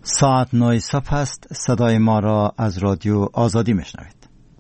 ساعت 9 صبح است. صدای ما را از رادیو آزادی میشنوید.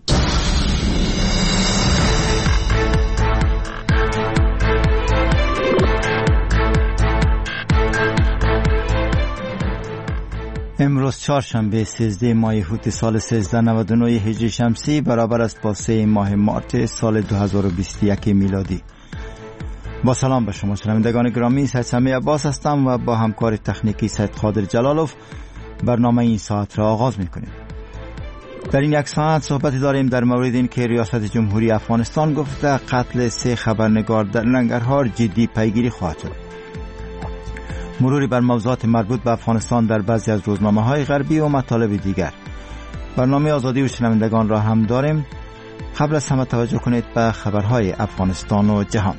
امروز چهارشنبه 13 ماه هوت سال 1399 هجری شمسی برابر است با 3 ماه مارس سال 2021 میلادی. با سلام به شما شنوندگان گرامی، سید سمی عباس هستم و با همکار تکنیکی سید قادر جلالوف برنامه این ساعت را آغاز می‌کنیم. در این یک ساعت صحبتی داریم در مورد این که ریاست جمهوری افغانستان گفته قتل 3 خبرنگار در ننگرهار جدی پیگیری خواهد شد. مروری بر موضوعات مربوط به افغانستان در بعضی از روزنامه‌های غربی و مطالب دیگر. برنامه آزادی و شنوندگان را هم داریم. قبل از همه توجه کنید به خبرهای افغانستان و جهان.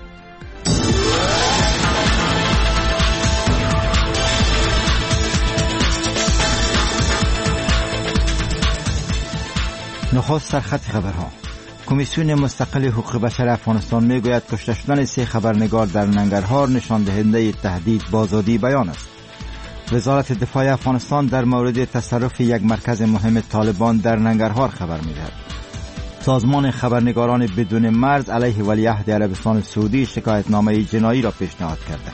نخست سرخط خبرها. کمیسیون مستقل حقوق بشر افغانستان میگوید کشته شدن 3 خبرنگار در ننگرهار نشان دهنده تهدید به آزادی بیان است. وزارت دفاع افغانستان در مورد تصرف یک مرکز مهم طالبان در ننگرهار خبر میدهد. سازمان خبرنگاران بدون مرز علیه ولیعهد عربستان سعودی شکایتنامه جنایی را پیشنهاد کرده.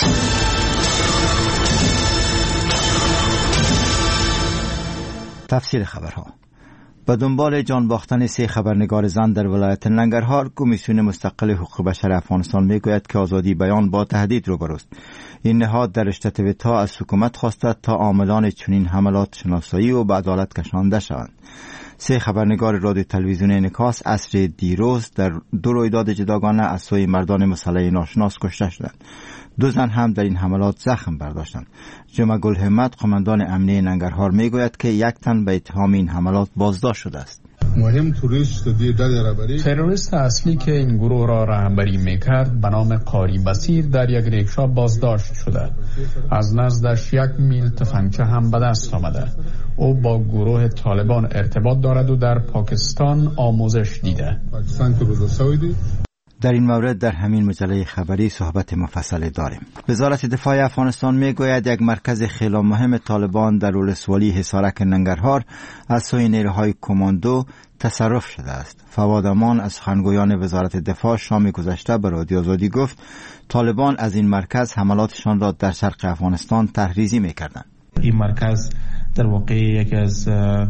تفصیل خبرها. به دنبال جان باختن 3 خبرنگار زن در ولایت ننگرهار، کمیسیون مستقل حقوق بشر افغانستان میگوید که آزادی بیان با تهدید روبروست. این نهاد در رشته تویتا از حکومت خواسته تا عاملان چنین حملات شناسایی و به عدالت کشانده شوند. 3 خبرنگار رادیو تلویزیون انعکاس عصر دیروز در 2 رویداد جداگانه از سوی مردان مسلح ناشناس کشته شدند. 2 زن هم در این حملات زخم برداشتند. جمعه گل همت قماندان امنیه ننگرهار میگوید که 1 تن به اتهام این حملات بازداشت شده است. تروریست اصلی که این گروه را رهبری میکرد به نام قاری بصیر در یک ریکشا بازداشت شده. از نزدش 1 میل تفنگچه هم به دست آمده. او با گروه طالبان ارتباط دارد و در پاکستان آموزش دیده. در این مورد در همین مجله خبری صحبت مفصل داریم. وزارت دفاع افغانستان میگوید یک مرکز خیلی مهم طالبان در ولسوالی حصارک ننگرهار از سوی نیروهای کماندو تصرف شده است. فواد امان از سخنگویان وزارت دفاع شام گذشته به رادیو آزادی گفت طالبان از این مرکز حملاتشان را در شرق افغانستان تحریزی میکردند. این مرکز در واقع یکی از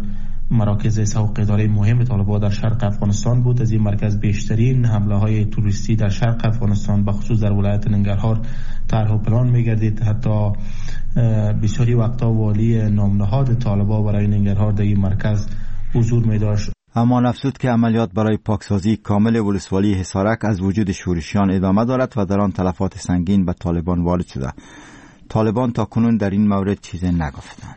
مراکز سوق اداره مهم طالبان در شرق افغانستان بود. از این مرکز بیشترین حمله های توریستی در شرق افغانستان به خصوص در ولایت ننگرهار طرح و پلان می‌گردید. حتی بسیاری وقتا والی نامنهاد طالبان برای ننگرهار در این مرکز حضور می‌داشت. اما افزود که عملیات برای پاکسازی کامل ولسوالی حصارک از وجود شورشیان ادامه دارد و در آن تلفات سنگین به طالبان وارد شده. طالبان تاکنون در این مورد چیزی نگفتند.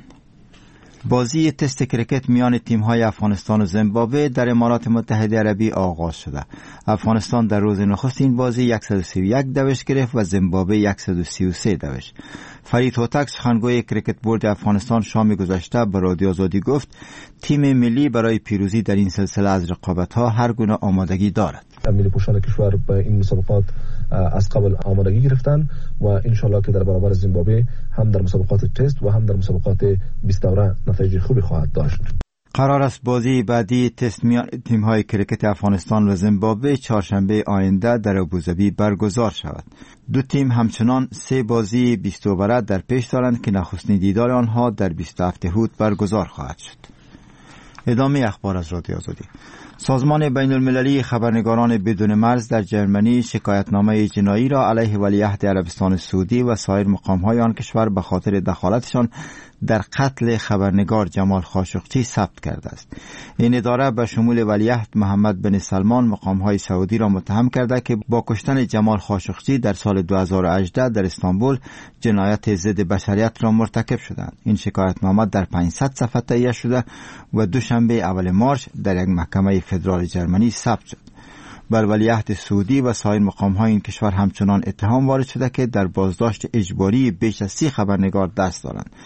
بازی تست کرکت میان تیم‌های افغانستان و زیمبابوه در امارات متحده عربی آغاز شده. افغانستان در روز نخست این بازی 131 دوش گرفت و زیمبابوه 133 دوش. فرید هوتک سخنگوی کرکت بورد افغانستان شام گذشته به رادیو آزادی گفت تیم ملی برای پیروزی در این سلسله از رقابت‌ها هر گونه آمادگی دارد. ملی پوشان کشور به این مسابقات از قبل آمادگی گرفتن و انشالله که در برابر زیمبابوه هم در مسابقات تست و هم در مسابقات 20 دوره نتایج خوبی خواهد داشت. قرار است بازی بعدی تست میان تیم‌های کرکت افغانستان و زیمبابوه چهارشنبه آینده در ابوظبی برگزار شود. 2 تیم همچنان 3 بازی 20 اووره در پیش دارند که نخستین دیدار آنها در 27 هوت برگزار خواهد شد. ادامه اخبار از رادیو آزادی. سازمان بین المللی خبرنگاران بدون مرز در جرمنی شکایتنامه جنایی را علیه ولیعهد عربستان سعودی و سایر مقام‌های آن کشور به خاطر دخالتشان در قتل خبرنگار جمال خاشقچی ثبت کرده است. این اداره به شمول ولیعهد محمد بن سلمان مقام‌های سعودی را متهم کرده که با کشتن جمال خاشقچی در سال 2018 در استانبول جنایت ضد بشریت را مرتکب شدند. این شکایتنامه در 500 صفحه تهیه شده و دوشنبه اول مارس در یک محکمه فدرال جرمنی ثبت شد. بر ولیعهد سعودی و سایر مقام‌های این کشور همچنان اتهام وارد شده که در بازداشت اجباری بیش از 30 خبرنگار دست دارند.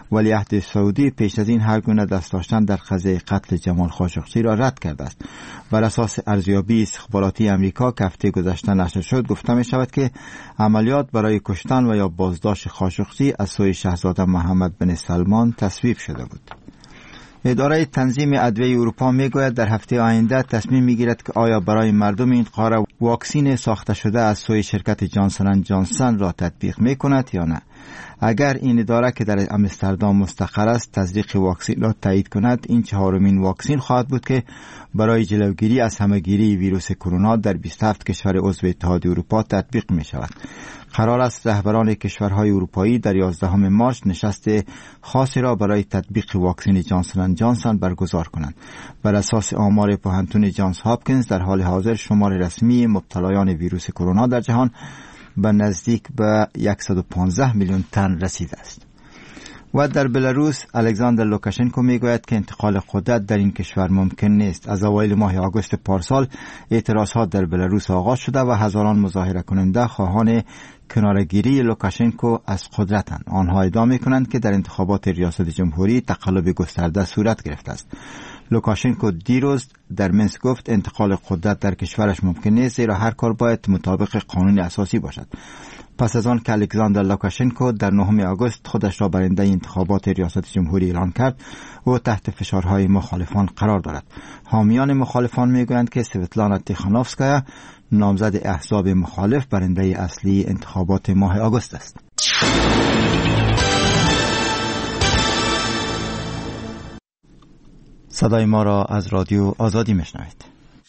ولیعهد سعودی پیش از این هر گونه دست داشتن در قضیه قتل جمال خاشقچی را رد کرده است. بر اساس ارزیابی استخباراتی امریکا که هفته گذشته نشر شد، گفته می شود که عملیات برای کشتن و یا بازداشت خاشقچی از سوی شاهزاده محمد بن سلمان تصویب شده بود. اداره تنظیم ادویه اروپا میگوید در هفته آینده تصمیم میگیرد که آیا برای مردم این قاره واکسین ساخته شده از سوی شرکت جانسن اند جانسن را تطبیق میکند یا نه. اگر این اداره که در آمستردام مستقر است تزریق واکسین را تایید کند، این چهارمین واکسین خواهد بود که برای جلوگیری از همهگیری ویروس کرونا در 27 کشور عضو اتحاد اروپا تطبیق می شود. قرار است رهبران کشورهای اروپایی در 11 مارس نشست خاصی را برای تطبیق واکسن جانسن اند جانسن برگزار کنند. بر اساس آمار پوهنتون جانز هاپکینز در حال حاضر شمار رسمی مبتلایان ویروس کرونا در جهان به نزدیک به 115 میلیون تن رسیده است. و در بلاروس الکساندر لوکاشنکو میگوید که انتقال قدرت در این کشور ممکن نیست. از اوایل ماه آگوست پارسال اعتراضات در بلاروس آغاز شده و هزاران مظاهره کننده خواهان کنارگیری لوکاشنکو از قدرتند. آنها ادعا میکنند که در انتخابات ریاست جمهوری تقلب گسترده صورت گرفته است. لوکاشنکو دیروز در منسک گفت انتقال قدرت در کشورش ممکن نیست، زیرا هر کار باید مطابق قانون اساسی باشد. پس از آن که الکساندر لوکاشنکو در 9 آگوست خودش را برنده انتخابات ریاست جمهوری اعلان کرد، او تحت فشارهای مخالفان قرار دارد. حامیان مخالفان میگویند که سویتلانا تیخانوفسکایا نامزد احزاب مخالف برنده اصلی انتخابات ماه آگوست است. صدای ما را از رادیو آزادی میشنوید.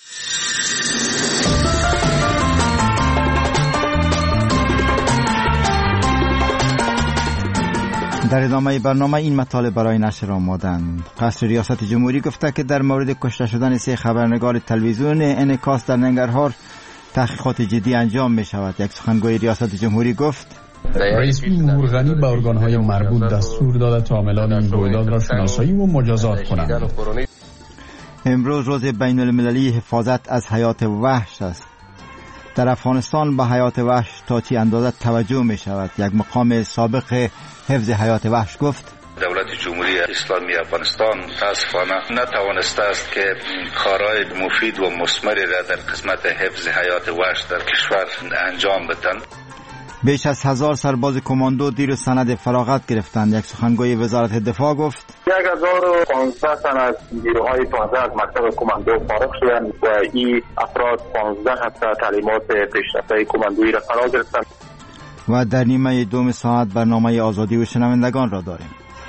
در ادامه برنامه این مطالب برای نشر آمادند. قصر ریاست جمهوری گفته که در مورد کشته شدن 3 خبرنگار تلویزیون انعکاس در ننگرهار تحقیقات جدی انجام می شود. یک سخنگوی ریاست جمهوری گفت رئیس جمهور غنی به ارگان‌های مربوط دستور داده تا عاملان این رویداد را شناسایی و مجازات کنند. امروز روز بین المللی حفاظت از حیات وحش است. در افغانستان به حیات وحش تا چه اندازه توجه می شود؟ یک مقام سابق حفظ حیات وحش گفت دولت جمهوری اسلامی افغانستان متاسفانه نتوانسته است که کارهای مفید و مثمری را در قسمت حفظ حیات وحش در کشور انجام بدهند. بیش از 1000 سرباز کماندو دیروز سند فراغت گرفتند. یک سخنگوی وزارت دفاع گفت 1015 تن از نیروهای 15 از مکتب کماندو فارغ شدند و این افراد 15 هفته تعلیمات پیشرفته کماندویی را فرا گرفتند. و در نیمه دوم ساعت برنامه آزادی و شنوندگان را داریم.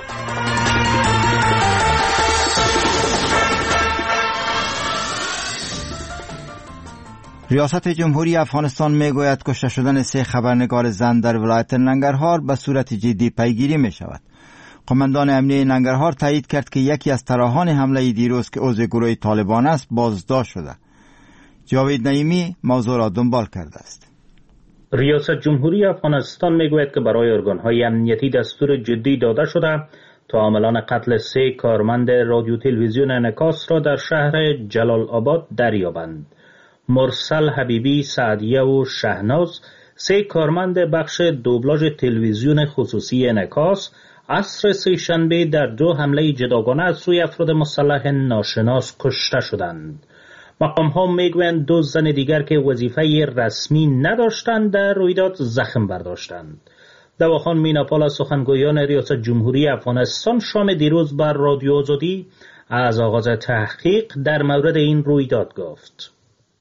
ریاست جمهوری افغانستان میگوید کشته شدن 3 خبرنگار زن در ولایت ننگرهار به صورت جدی پیگیری می شود. قماندان امنیه ننگرهار تایید کرد که یکی از طراحان حمله دیروز که عضو گروه طالبان است بازداشت شده. جاوید نعیمی موضوع را دنبال کرده است. ریاست جمهوری افغانستان میگوید که برای ارگان‌های امنیتی دستور جدی داده شده تا عاملان قتل 3 کارمند رادیو تلویزیون انعکاس را در شهر جلال آباد دریابند. مرسل حبیبی، سعدیه و شهناز، 3 کارمند بخش دوبلاژ تلویزیون خصوصی انعکاس عصر سه‌شنبه در 2 حمله جداگانه از سوی افراد مسلح ناشناس کشته شدند. مقام‌ها میگویند 2 زن دیگر که وظیفه رسمی نداشتند در رویداد زخم برداشتند. دواخان میناپال از سخنگویان ریاست جمهوری افغانستان شام دیروز بر رادیو آزادی از آغاز تحقیق در مورد این رویداد گفت.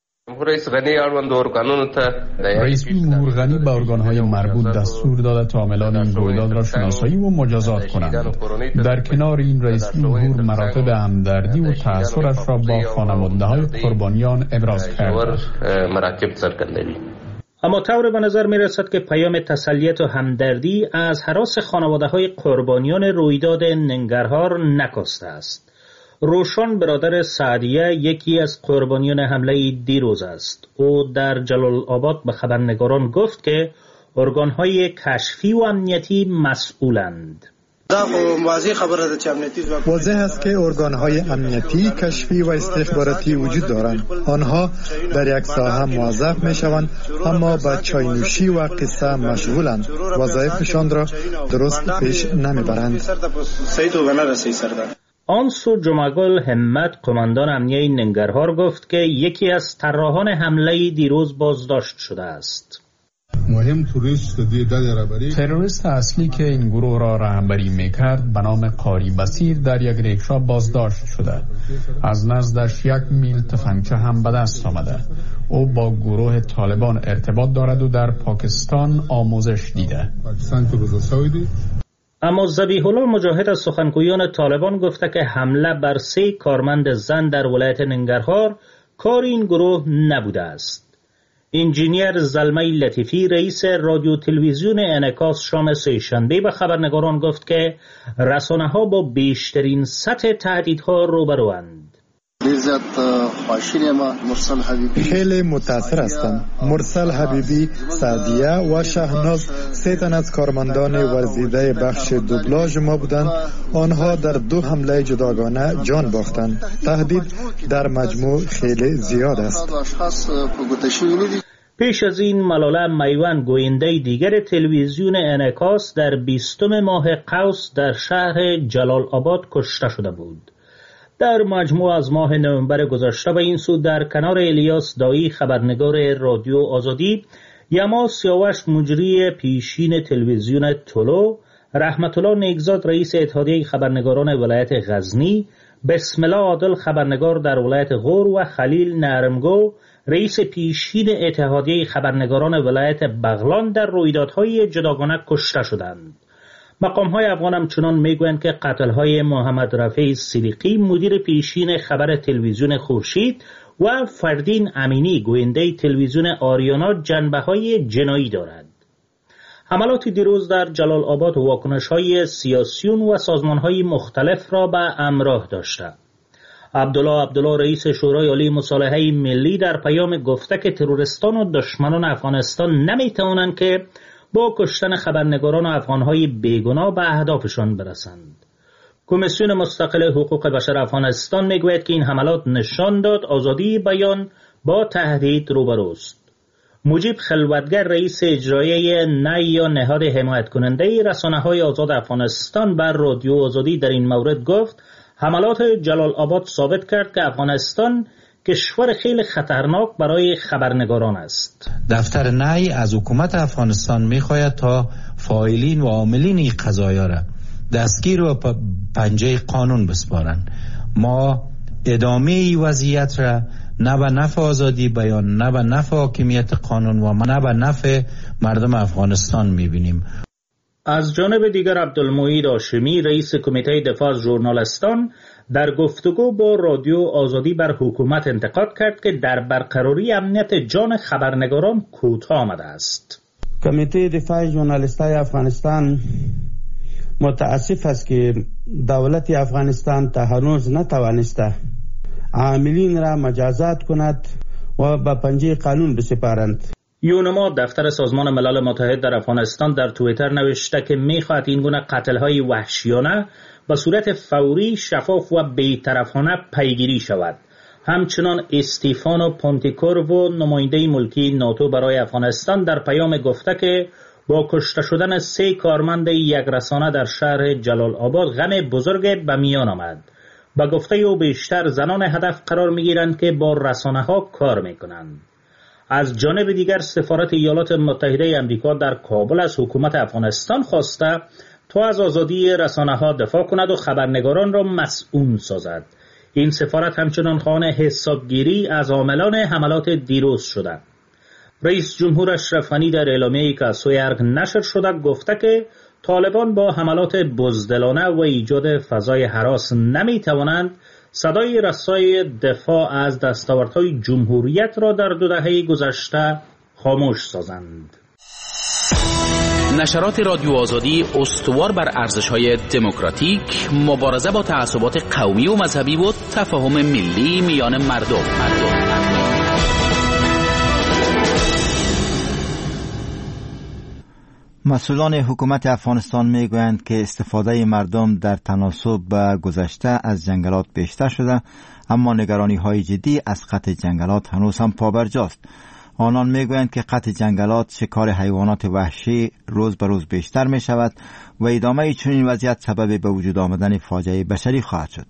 رئیس جمهور غنی به ارگان‌های مربوط دستور داده تا عاملان این رویداد را شناسایی و مجازات کنند. در کنار این رئیس جمهور مراتب همدردی و تأثیرش را با خانواده‌های قربانیان ابراز کرد. اما طور به نظر می رسد که پیام تسلیت و همدردی از هراس خانواده‌های قربانیان رویداد ننگرهار نکاسته است. روشن برادر سعدیه یکی از قربانیان حمله دیروز است. او در جلال آباد به خبرنگاران گفت که ارگان‌های کشفی و امنیتی مسئولند. واضح است که ارگان‌های امنیتی، کشفی و استخباراتی وجود دارند. آنها در یک ساحه موظف می‌شوند اما به چای‌نوشی و قصه مشغولند. وظایفشان را درست پیش نمی‌برند. آنسو جمعگل همت، قماندان امنیه ننگرهار، گفت که یکی از طراحان حمله دیروز بازداشت شده است. تروریست اصلی که این گروه را رهبری میکرد به نام قاری بصیر در یک ریکشا بازداشت شده. از نزدش 1 میل تفنگچه هم به دست آمده. او با گروه طالبان ارتباط دارد و در پاکستان آموزش دیده. اما ذبیح الله مجاهد از سخنگویان طالبان گفته که حمله بر 3 کارمند زن در ولایت ننگرهار کار این گروه نبوده است. انجینیر زلمه لطیفی، رئیس رادیو تلویزیون انعکاس، شام سه‌شنبه به خبرنگاران گفت که رسانه‌ها با بیشترین سطح تهدیدها روبروند. خیلی متاثر هستم. مرسل حبیبی، سعدیه و شهناز 3 تن از کارمندان ورزیده بخش دوبلاژ ما بودند. آنها در 2 حمله جداگانه جان باختند. تهدید در مجموع خیلی زیاد است. پیش از این ملاله میوان، گوینده دیگر تلویزیون انعکاس، در 20 ماه قوس در شهر جلال آباد کشته شده بود. در مجموع از ماه نوامبر گذشته به این سو در کنار الیاس دایی، خبرنگار رادیو آزادی، یما سیاوش مجری پیشین تلویزیون طلو، رحمت الله نیکزاد رئیس اتحادیه خبرنگاران ولایت غزنی، بسم الله عادل خبرنگار در ولایت غور و خلیل نرمگو رئیس پیشین اتحادیه خبرنگاران ولایت بغلان در رویدادهای جداگانه کشته شدند. مقام‌های افغان همچنان میگویند که قتل‌های محمد رفیع صدیقی مدیر پیشین خبر تلویزیون خورشید و فردین امینی گوینده تلویزیون آریانا جنبه‌های جنایی دارد. حملات دیروز در جلال آباد واکنش‌های سیاسیون و سازمان‌های مختلف را به همراه داشته. عبدالله رئیس شورای عالی مصالحه ملی در پیام گفته که تروریستان و دشمنان افغانستان نمی‌توانند که با کشتن خبرنگاران و افغانهای بیگناه به اهدافشان برسند. کمیسیون مستقل حقوق بشر افغانستان میگوید که این حملات نشان داد آزادی بیان با تهدید روبروست. مجیب خلوتگر رئیس اجرایی یا نهاد حمایت کننده رسانه‌های آزاد افغانستان بر رادیو آزادی در این مورد گفت حملات جلال آباد ثابت کرد که افغانستان کشور خیلی خطرناک برای خبرنگاران است. دفتر نی از حکومت افغانستان میخواهد تا فاعلین و عاملین این قضایا را دستگیر و پنجه قانون بسپارند. ما ادامه این وضعیت را نه به نفع آزادی بیان، نه به نفع حاکمیت قانون و نه به نفع مردم افغانستان میبینیم. از جانب دیگر عبدالمعید هاشمی رئیس کمیته دفاع از ژورنالیستان در گفتگو با رادیو آزادی بر حکومت انتقاد کرد که در برقراری امنیت جان خبرنگاران کوتاه آمده است. کمیته دفاع ژورنالیستای افغانستان متاسف است که دولت افغانستان تا هنوز نتوانسته عاملین را مجازات کند و به پنجه قانون بسپارند. یونما دفتر سازمان ملل متحد در افغانستان در توییتر نوشته که میخواهد این گونه قتل‌های وحشیانه به صورت فوری، شفاف و بی‌طرفانه پیگیری شود. همچنان استیفانو پونتیکورو نماینده ملکی ناتو برای افغانستان در پیام گفته که با کشته شدن 3 کارمند یک رسانه در شهر جلال آباد غم بزرگ به میان آمد. با گفته او بیشتر زنان هدف قرار میگیرند که با رسانه‌ها کار میکنند. از جانب دیگر سفارت ایالات متحده آمریکا در کابل از حکومت افغانستان خواسته تا از آزادی رسانه‌ها دفاع کند و خبرنگاران را مسئول سازد. این سفارت همچنان خواهان حسابگیری از عاملان حملات دیروز شده. رئیس جمهور اشرف غنی در اعلامیه‌ای که از سوی ارگ نشر شده گفته که طالبان با حملات بزدلانه و ایجاد فضای هراس نمی‌توانند صدای رسای دفاع از دستاوردهای جمهوریت را در 2 دهه گذشته خاموش سازند. نشرات رادیو آزادی استوار بر ارزش‌های دموکراتیک، مبارزه با تعصبات قومی و مذهبی و تفاهم ملی میان مردم. مسئولان حکومت افغانستان میگویند که استفاده مردم در تناسب به گذشته از جنگلات بیشتر شده، اما نگرانی های جدی از قطع جنگلات هنوز هم پابرجاست. آنان میگویند که قطع جنگلات شکار حیوانات وحشی روز به روز بیشتر می شود و ادامه چنین وضعیت سبب به وجود آمدن فاجعه بشری خواهد شد.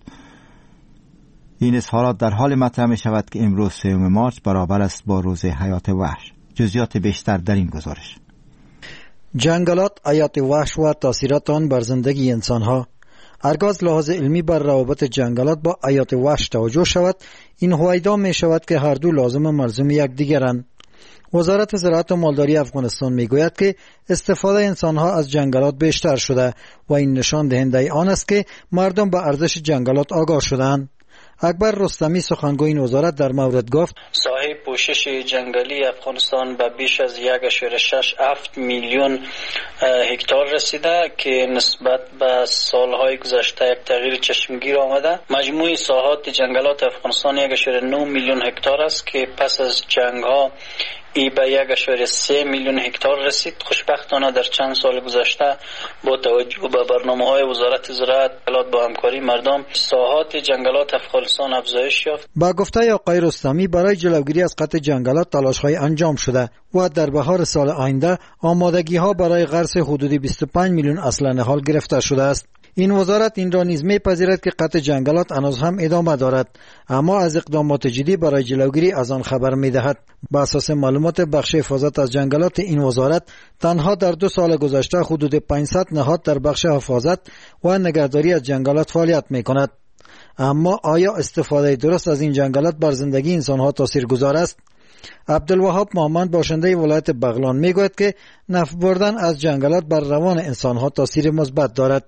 این اظهارات در حال مطرح می شود که امروز 3 مارس برابر است با روز حیات وحش. جزئیات بیشتر در این گزارش. جنگلات، حیات وحش و تاثیرات آن بر زندگی انسانها. هرگاه لحاظ علمی بر روابط جنگلات با حیات وحش توجه شود، این هویدا می شود که هر دو لازم و ملزوم یکدیگرند. وزارت زراعت و مالداری افغانستان می گوید که استفاده انسانها از جنگلات بیشتر شده و این نشان دهنده آن است که مردم به ارزش جنگلات آگاه شدند. اکبر رستمی سخنگوی این وزارت در مورد گفت ساحه پوشش جنگلی افغانستان به بیش از 1.67 میلیون هکتار رسیده که نسبت به سالهای گذشته یک تغییر چشمگیر آمده. مجموع ساحات جنگلات افغانستان 1.9 میلیون هکتار است که پس از جنگ ها ای به 1.3 میلیون هکتار رسید. خوشبختانه در چند سال گذشته با توجه به برنامه‌های وزارت زراعت با همکاری مردم ساحات جنگلات افغانستان افزایش یافت. با گفته آقای رستمی برای جلوگیری از قطع جنگلات تلاش‌های انجام شده و در بهار سال آینده آمادگی‌ها برای غرس حدود 25 میلیون اصل نهال گرفته شده است. این وزارت این را نیز می‌پذیرد که قطع جنگلات هنوز هم ادامه دارد، اما از اقدامات جدی برای جلوگیری از آن خبر می‌دهد. بر اساس معلومات بخش حفاظت از جنگلات این وزارت، تنها در 2 سال گذشته حدود 500 نهاد در بخش حفاظت و نگهداری از جنگلات فعالیت می‌کند. اما آیا استفاده درست از این جنگلات بر زندگی انسان‌ها تاثیرگذار است؟ عبدالوهاب محمد باشنده ولایت بغلان میگوید که نفع بردن از جنگلات بر روان انسانها تاثیر مثبت دارد.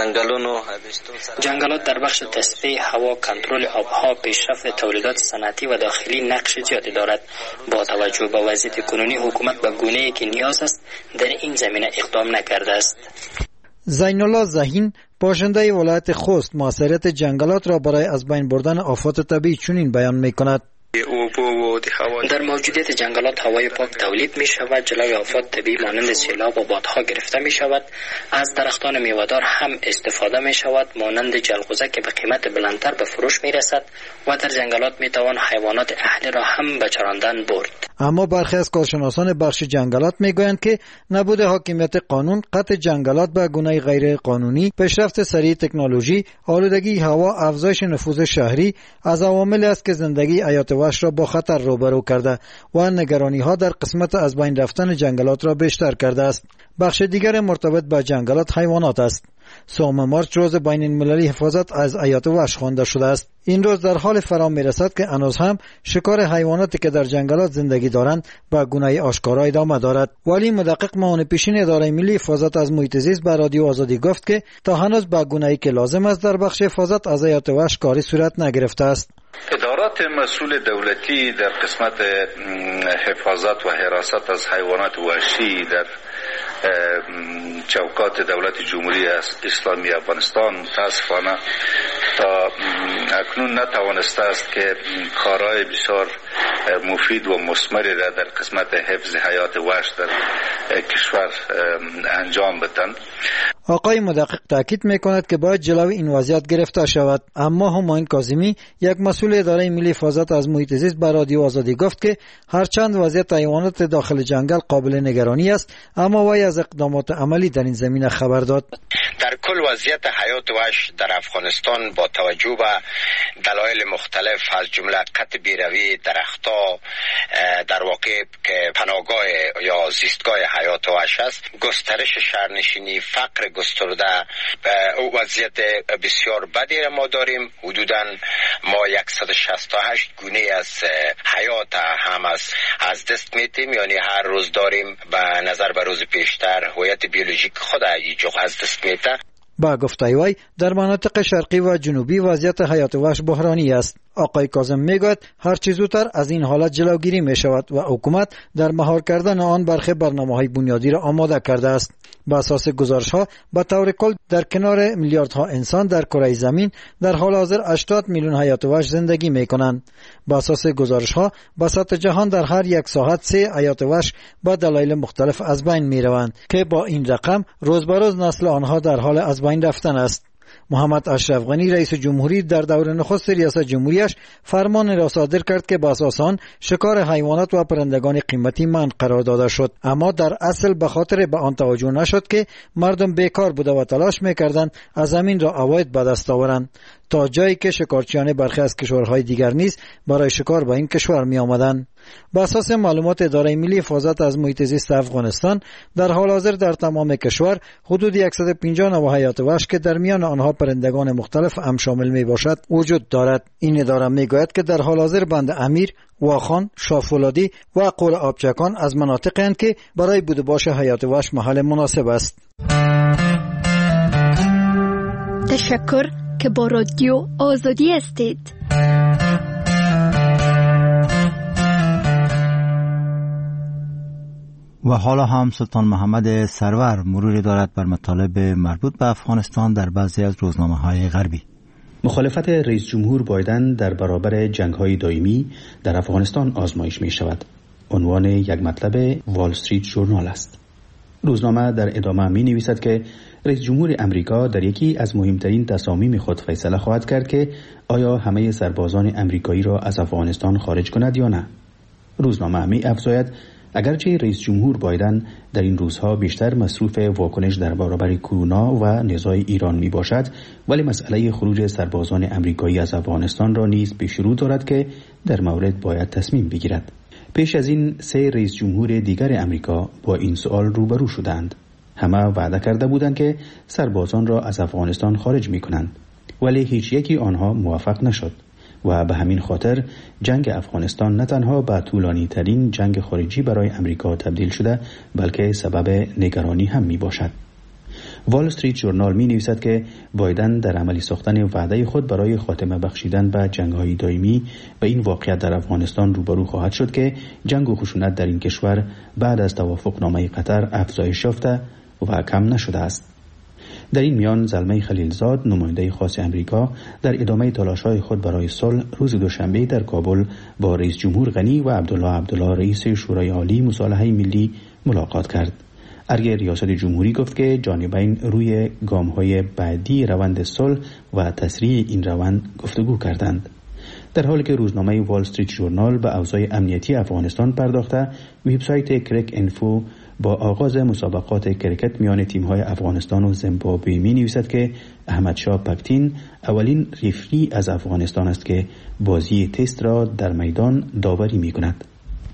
جنگلات در بخش تصفیه هوا، کنترل آبها، پیشرفت تولیدات صنعتی و داخلی نقش زیادی دارد. با توجه به وضعیت کنونی حکومت به گونه‌ای که نیاز است در این زمینه اقدام نکرده است. زین الله زهین باشنده ولایت خوست موثریت جنگلات را برای از بین بردن آفات طبیعی چنین بیان می‌کند. در موجودیت جنگلات هوای پاک تولید می شود، جلوی آفات طبیعی مانند سیلاب و بادها گرفته می شود. از درختان میوه‌دار هم استفاده می شود، مانند جلغوزه که به قیمت بلندتر به فروش می رسد و در جنگلات می توان حیوانات اهلی را هم به چراندن برد. اما برخی از کارشناسان بخش جنگلات می گویند که نبود حاکمیت قانون، قطع جنگلات به گونه غیر قانونی، پیشرفت سریع تکنولوژی، آلودگی هوا، افزایش نفوذ شهری از عواملی است که زندگی حیات وحش را با خطر روبرو کرده و نگرانی ها در قسمت از بین رفتن جنگلات را بیشتر کرده است. بخش دیگر مرتبط با جنگلات حیوانات است. 3 مارس روز بین المللی حفاظت از حیات وحش خوانده شده است. این روز در حال فرا میرسد که هنوز هم شکار حیواناتی که در جنگلات زندگی دارند به گونه آشکارا ادامه دارد. ولی مدقق معاون پیشین اداره ملی حفاظت از محیط زیست به رادیو آزادی گفت که تا هنوز به گونه‌ای که لازم است در بخش حفاظت از حیات وحش کاری صورت نگرفته است. ادارات مسئول دولتی در قسمت حفاظت و حراست از حیوانات وحشی در چوکات دولت جمهوری اسلامی افغانستان متاسفانه تا اکنون نتوانسته است که کارهای بسیار مفید و مثمری را در قسمت حفظ حیات وحش در کشور انجام بدن. آقای مدقق تاکید میکند که باید جلوی این وضعیت گرفته شود. اما همایون کاظمی یک مسئول اداره ملی حفاظت از محیط زیست به رادیو آزادی گفت که هرچند وضعیت حیوانات داخل جنگل قابل نگرانی است، اما وی از اقدامات عملی در این زمینه خبر داد. در کل وضعیت حیات وحش در افغانستان با توجه به دلایل مختلف از جمله قطع بیروی درخت‌ها در واقع که پناهگاه یا زیستگاه حیات وحش است، گسترش شهرنشینی، فقر گسترده، وضعیت بسیار بدی را ما داریم. حدوداً ما 168 گونه از حیات هم از دست میتیم، یعنی هر روز داریم به نظر به روز پیشتر هویت بیولوژیک خود از دست میته. با گفته وی در مناطق شرقی و جنوبی وضعیت حیات وحش بحرانی است. آقای کاظم میگوید هر چه زودتر از این حالت جلوگیری می شود و حکومت در مهار کردن آن برخی برنامه‌های بنیادی را آماده کرده است. با اساس گزارش‌ها به طور کل در کنار میلیاردها انسان در کره زمین در حال حاضر 80 میلیون حیات وحش زندگی می‌کنند. با اساس گزارش‌ها به سطح جهان در هر یک ساعت 3 حیات وحش با دلایل مختلف از بین می‌روند که با این رقم روز به روز نسل آنها در حال از بین رفتن است. محمد اشرف غنی رئیس جمهوری در دور نخست ریاست جمهوریش فرمان را صادر کرد که با اساس آن شکار حیوانات و پرندگان قیمتی منع قرار داده شد، اما در اصل به خاطر به آن توجه نشد که مردم بیکار بوده و تلاش می‌کردند از زمین را عواید به دست آورند، تا جایی که شکارچیان برخی از کشورهای دیگر نیز برای شکار به این کشور می آمدند. با اساس معلومات اداره ملی حفاظت از محیط زیست افغانستان در حال حاضر در تمام کشور حدود 150 نوع حیات وحش که در میان آنها پرندگان مختلف هم شامل می باشد وجود دارد. این اداره می گوید که در حال حاضر بند امیر، واخان، شافولادی و قول آبچکان از مناطقی هستند که برای بود باش حیات وحش محل مناسب است. تشکر که با رادیو آزادی هستید. و حالا هم سلطان محمد سرور مروری دارد بر مطالب مربوط به افغانستان در بعضی از روزنامه‌های غربی. مخالفت رئیس جمهور بایدن در برابر جنگ‌های دائمی در افغانستان آزمایش می‌شود. عنوان یک مطلب وال استریت ژورنال است. روزنامه در ادامه می‌نویسد که رئیس جمهور امریکا در یکی از مهمترین تصامیم خود فیصله خواهد کرد که آیا همه سربازان امریکایی را از افغانستان خارج کند یا نه. روزنامه می‌افزاید اگرچه رئیس جمهور بایدن در این روزها بیشتر مصروف واکنش در برابر کرونا و نزاع ایران می باشد، ولی مسئله خروج سربازان امریکایی از افغانستان را نیز پیش رو دارد که در مورد باید تصمیم بگیرد. پیش از این 3 رئیس جمهور دیگر امریکا با این سوال روبرو شدند. همه وعده کرده بودند که سربازان را از افغانستان خارج می کنند، ولی هیچ یکی آنها موفق نشد و به همین خاطر جنگ افغانستان نه تنها به طولانی ترین جنگ خارجی برای امریکا تبدیل شده، بلکه سبب نگرانی هم می باشد. وال استریت ژورنال می نویسد که بایدن در عملی ساختن وعده خود برای خاتمه بخشیدن به جنگ‌های دائمی به این واقعیت در افغانستان روبرو خواهد شد که جنگ و خشونت در این کشور بعد از توافقنامه قطر افزایش یافته و کم نشده است. در این میان زلمه خلیلزاد نماینده خاص امریکا در ادامه تلاش‌های خود برای صلح روز دوشنبه در کابل با رئیس جمهور غنی و عبدالله رئیس شورای عالی مصالحه ملی ملاقات کرد. ارگ ریاست جمهوری گفت که جانبین روی گام‌های بعدی روند صلح و تسریع این روند گفتگو کردند. در حالی که روزنامه وال استریت ژورنال به اوضاع امنیتی افغانستان پرداخته، وبسایت کرک انفو با آغاز مسابقات کرکت میان تیم‌های افغانستان و زیمبابوه می‌نویسد که احمد شاه پاکتین اولین رفری از افغانستان است که بازی تست را در میدان داوری می‌کند.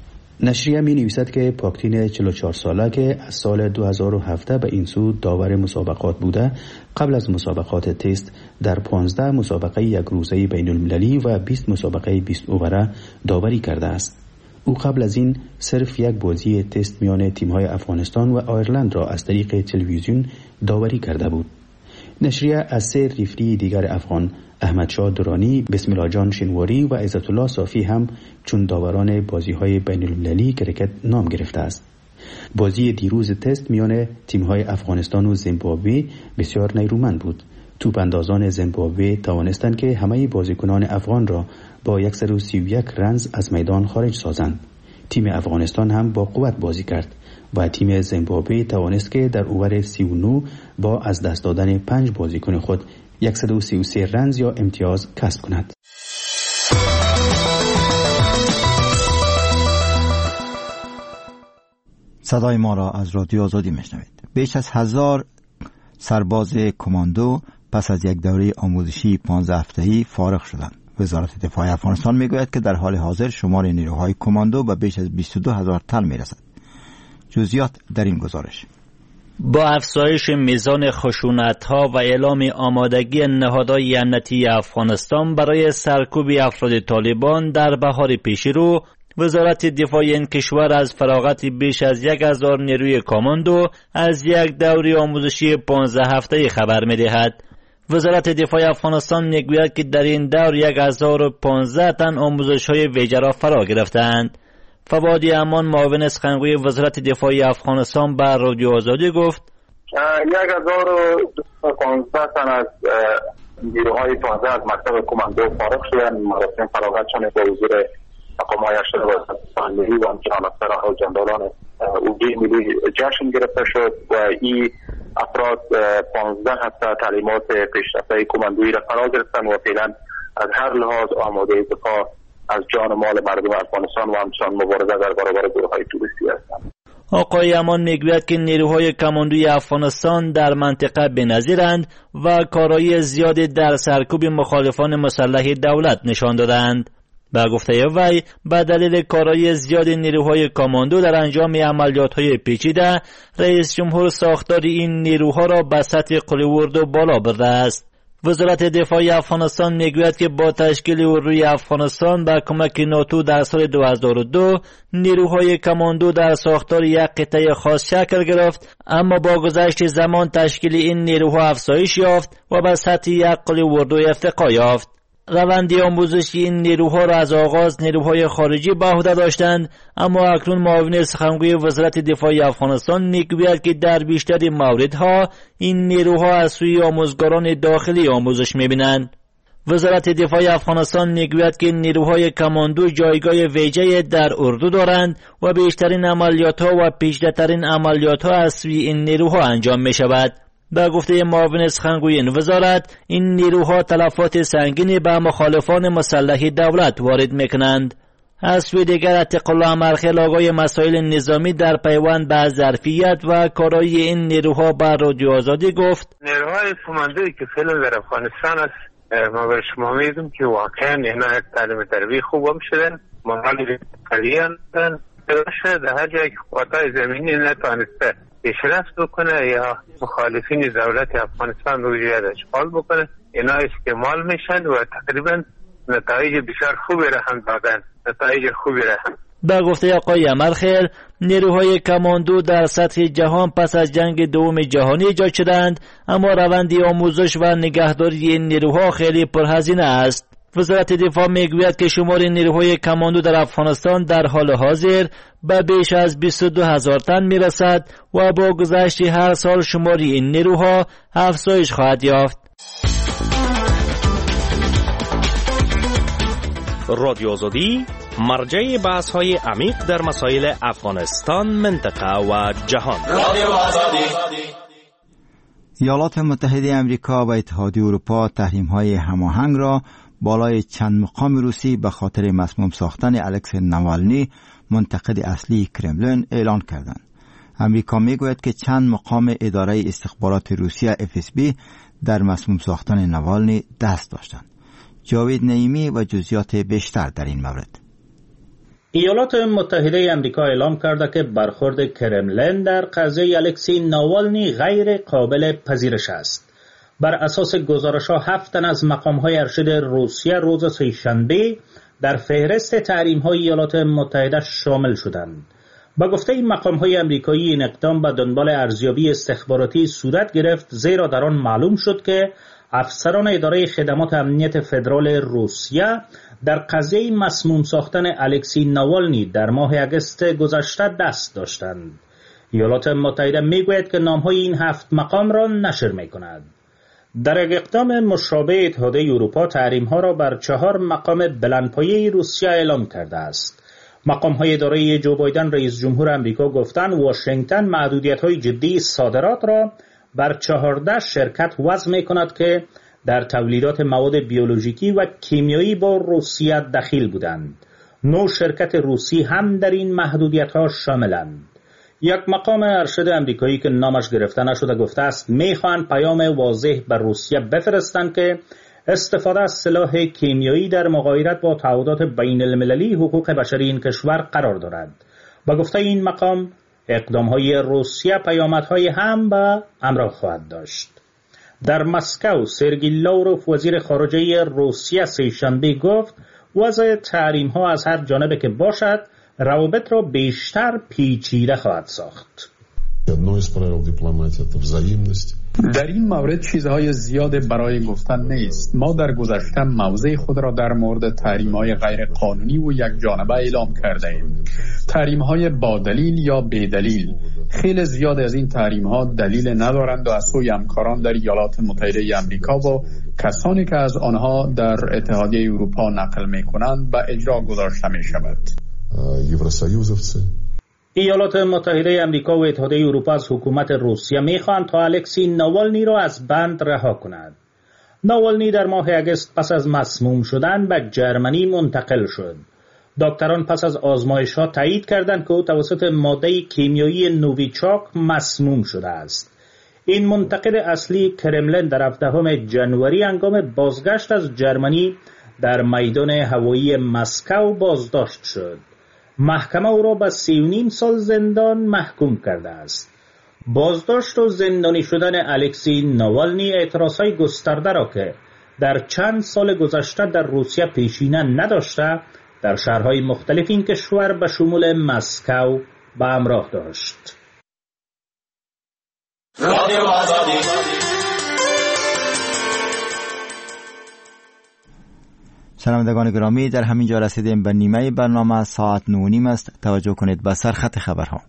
نشریه می‌نویسد که پاکتین 44 ساله که از سال 2017 به این سو داور مسابقات بوده، قبل از مسابقات تست در 15 مسابقه یک روزه بین‌المللی و 20 مسابقه 20 اووره داوری کرده است. او قبل از این صرف یک بازی تست میان تیم‌های افغانستان و آیرلند را از طریق تلویزیون داوری کرده بود. نشریه از 3 رفری دیگر افغان، احمد شاه درانی، بسم الله جان شینواری و عزت الله صافی هم چون داوران بازی‌های بین‌المللی کرکت نام گرفته است. بازی دیروز تست میان تیم‌های افغانستان و زیمبابوه بسیار نیرومند بود. توپاندازان زیمبابوه توانستند که همه بازیکنان افغان را با 131 رنز از میدان خارج سازند. تیم افغانستان هم با قوت بازی کرد و تیم زیمبابوه توانست که در اوور 39 با از دست دادن 5 بازیکن خود 133 رنز یا امتیاز کسب کند. صدای ما را از رادیو آزادی میشنوید. بیش از 1000 سرباز کماندو پس از یک دوره آموزشی 15 هفته‌ای فارغ شدند. وزارت دفاع افغانستان میگوید که در حال حاضر شمار نیروهای کماندو به بیش از 22,000 تن میرسد. جزئیات در این گزارش. با افزایش میزان خشونت‌ها و اعلام آمادگی نهادهای امنیتی افغانستان برای سرکوب افراد طالبان در بهار پیشرو، وزارت دفاع این کشور از فراغت بیش از 1000 نیروی کماندو از یک دوره آموزشی 15 هفته‌ای خبر می‌دهد. وزارت دفاع افغانستان میگوید که در این دور 1015 تن آموزش‌های ویژه را فرا گرفتند. فواد امان معاون سخنگوی وزارت دفاع افغانستان به رادیو آزادی گفت 1015 تن از نیروهای تازه از مکتب کماندو فارغ شدند. مراسم فراغتشان با حضور مقام‌های ارشد وزارت ملی و همچنان افسران و جنرالان اوجی ملی جشن گرفته شد و این افراد 15 هفته تعلیمات پیشرفته کماندویی را فرا گرفتند و فعلا از هر لحاظ آماده دفاع از جان و مال مردم افغانستان و همچنان مبارزه در برابر گروه‌های توریستی هستند. آقای امان میگوید که نیروهای کماندوی افغانستان در منطقه بی‌نظیرند و کارایی زیادی در سرکوب مخالفان مسلح دولت نشان دادند. به گفته وی به دلیل کارایی زیاد نیروهای کماندو در انجام عملیات‌های پیچیده، رئیس جمهور ساختار این نیروها را به سطح قلی اردو بالا برده است. وزارت دفاع افغانستان میگوید که با تشکیل اردوی افغانستان با کمک ناتو در سال 2002 نیروهای کماندو در ساختار یک قطعه خاص شکل گرفت، اما با گذشت زمان تشکیل این نیروها افزایش یافت و به سطح یک قلی اردو ارتقا یافت. روند آموزشی این نیروها را از آغاز نیروهای خارجی به عهده داشتند، اما اکنون معاون سخنگوی وزارت دفاع افغانستان میگوید که در بیشتر موردها این نیروها از سوی آموزگاران داخلی آموزش میبینند. وزارت دفاع افغانستان میگوید که نیروهای کماندو جایگاه ویژه‌ای در اردو دارند و بیشترین عملیات‌ها و پیچیده‌ترین عملیات‌ها از سوی این نیروها انجام می‌شود. به گفته معاون سخنگوی این وزارت، این نیروها تلفات سنگینی به مخالفان مسلح دولت وارد میکنند. از سوی دیگر عتیق الله امرخیل آقای مسائل نظامی در پیوند به ظرفیت و کارایی این نیروها به رادیو آزادی گفت نیروهای کماندویی که فعلا در افغانستان است، ما به شما میگم که واقعا اینا یک تعلیم تربیت خوب هم شدن، مراحل قلیان در هر جایی که قواتهای زمینی نتوانسته پیشرفت بکنه یا مخالفین دولت افغانستان رو جهت اشغال بکنه، اینا استعمال میشن و تقریبا نتایج بسیار خوبی را هم دادن، نتایج خوبی را هم. به گفته آقای امرخیل، نیروهای کماندو در سطح جهان پس از جنگ دوم جهانی ایجاد شدند، اما روند آموزش و نگهداری این نیروها خیلی پرهزینه است. وزارت دفاع میگوید که شمار نیروهای کماندو در افغانستان در حال حاضر به بیش از 22,000 تن میرسد و با گذشت هر سال شمار این نیروها افزایش خواهد یافت. رادیو آزادی مرجع بحث‌های عمیق در مسائل افغانستان، منطقه و جهان. رادیو آزادی. ایالات متحده آمریکا و اتحادیه اروپا تحریم‌های هماهنگ را بالای چند مقام روسی به خاطر مسموم ساختن الکسی نوالنی، منتقد اصلی کرملین، اعلان کردند. امریکا میگوید که چند مقام اداره استخبارات روسیه FSB در مسموم ساختن نوالنی دست داشتند. جاوید نعیمی و جزئیات بیشتر در این مورد. ایالات متحده آمریکا اعلام کرده که برخورد کرملین در قضیه الکسی ناوالنی غیر قابل پذیرش است. بر اساس گزارش‌ها 7 تن از مقام‌های ارشد روسیه روز سه‌شنبه در فهرست تحریم‌های ایالات متحده شامل شدند. با گفته این مقام‌های آمریکایی، این اقدام به دنبال ارزیابی استخباراتی صورت گرفت، زیرا در آن معلوم شد که افسران اداره خدمات امنیت فدرال روسیه در قضیه مسموم ساختن الکسی ناوالنی در ماه اگست گذشته دست داشتند. ایالات متحده میگوید که نام‌های این 7 مقام را نشر می‌کند. در یک اقدام مشابه اتحادیه اروپا تحریم‌ها را بر 4 مقام بلندپایه روسیه اعلام کرده است. مقام‌های اداره جو بایدن رئیس جمهور آمریکا گفتند واشنگتن محدودیت‌های جدی صادرات را بر 14 شرکت وضع می‌کند که در تولیدات مواد بیولوژیکی و کیمیایی با روسیه دخیل بودند. 9 شرکت روسی هم در این محدودیت‌ها شاملند. یک مقام ارشد آمریکایی که نامش گرفته نشده گفته است می‌خواهند پیام واضح به روسیه بفرستند که استفاده از سلاح کیمیایی در مغایرت با تعهدات بین‌المللی حقوق بشری این کشور قرار دارد. با گفته این مقام اقدام‌های روسیه پیامدهای هم به همراه خواهد داشت. در مسکو سرگئی لاوروف وزیر خارجه روسیه سه‌شنبه گفت وضع تحریم‌ها از هر جانب که باشد روابط را بیشتر پیچیده خواهد ساخت. در این مورد چیزهای زیاد برای گفتن نیست. ما در گذشته موضع خود را در مورد تحریم‌های غیر قانونی و یک جانبه اعلام کرده ایم. تحریم‌های با دلیل یا بی دلیل. خیلی زیاد از این تحریم‌ها دلیل ندارند و از سوی همکاران در ایالات متحده آمریکا و کسانی که از آنها در اتحادیه اروپا نقل می‌کنند به اجرا گذاشته می‌شود. ایالات متحده آمریکا و اتحادیه اروپا از حکومت روسیه می‌خواهند تا الکسی ناوالنی را از بند رها کند. ناوالنی در ماه اگست پس از مسموم شدن به جرمنی منتقل شد. دکتران پس از آزمایش‌ها تایید کردند که او توسط ماده کیمیایی نوویچاک مسموم شده است. این منتقد اصلی کرملین در 17 ژانویه هنگام بازگشت از جرمنی در میدان هوایی مسکو بازداشت شد. محکمه او را به 3.5 سال زندان محکوم کرده است. بازداشت و زندانی شدن الکسی ناوالنی اعتراضهای گسترده را که در چند سال گذشته در روسیه پیشینه نداشته در شهرهای مختلف این کشور به شمول مسکو به همراه داشت. رادیو آزادی. شنوندگان گرامی، در همین جا رسیدیم به نیمه برنامه. ساعت 9:30 است. توجه کنید به سرخط خبرها.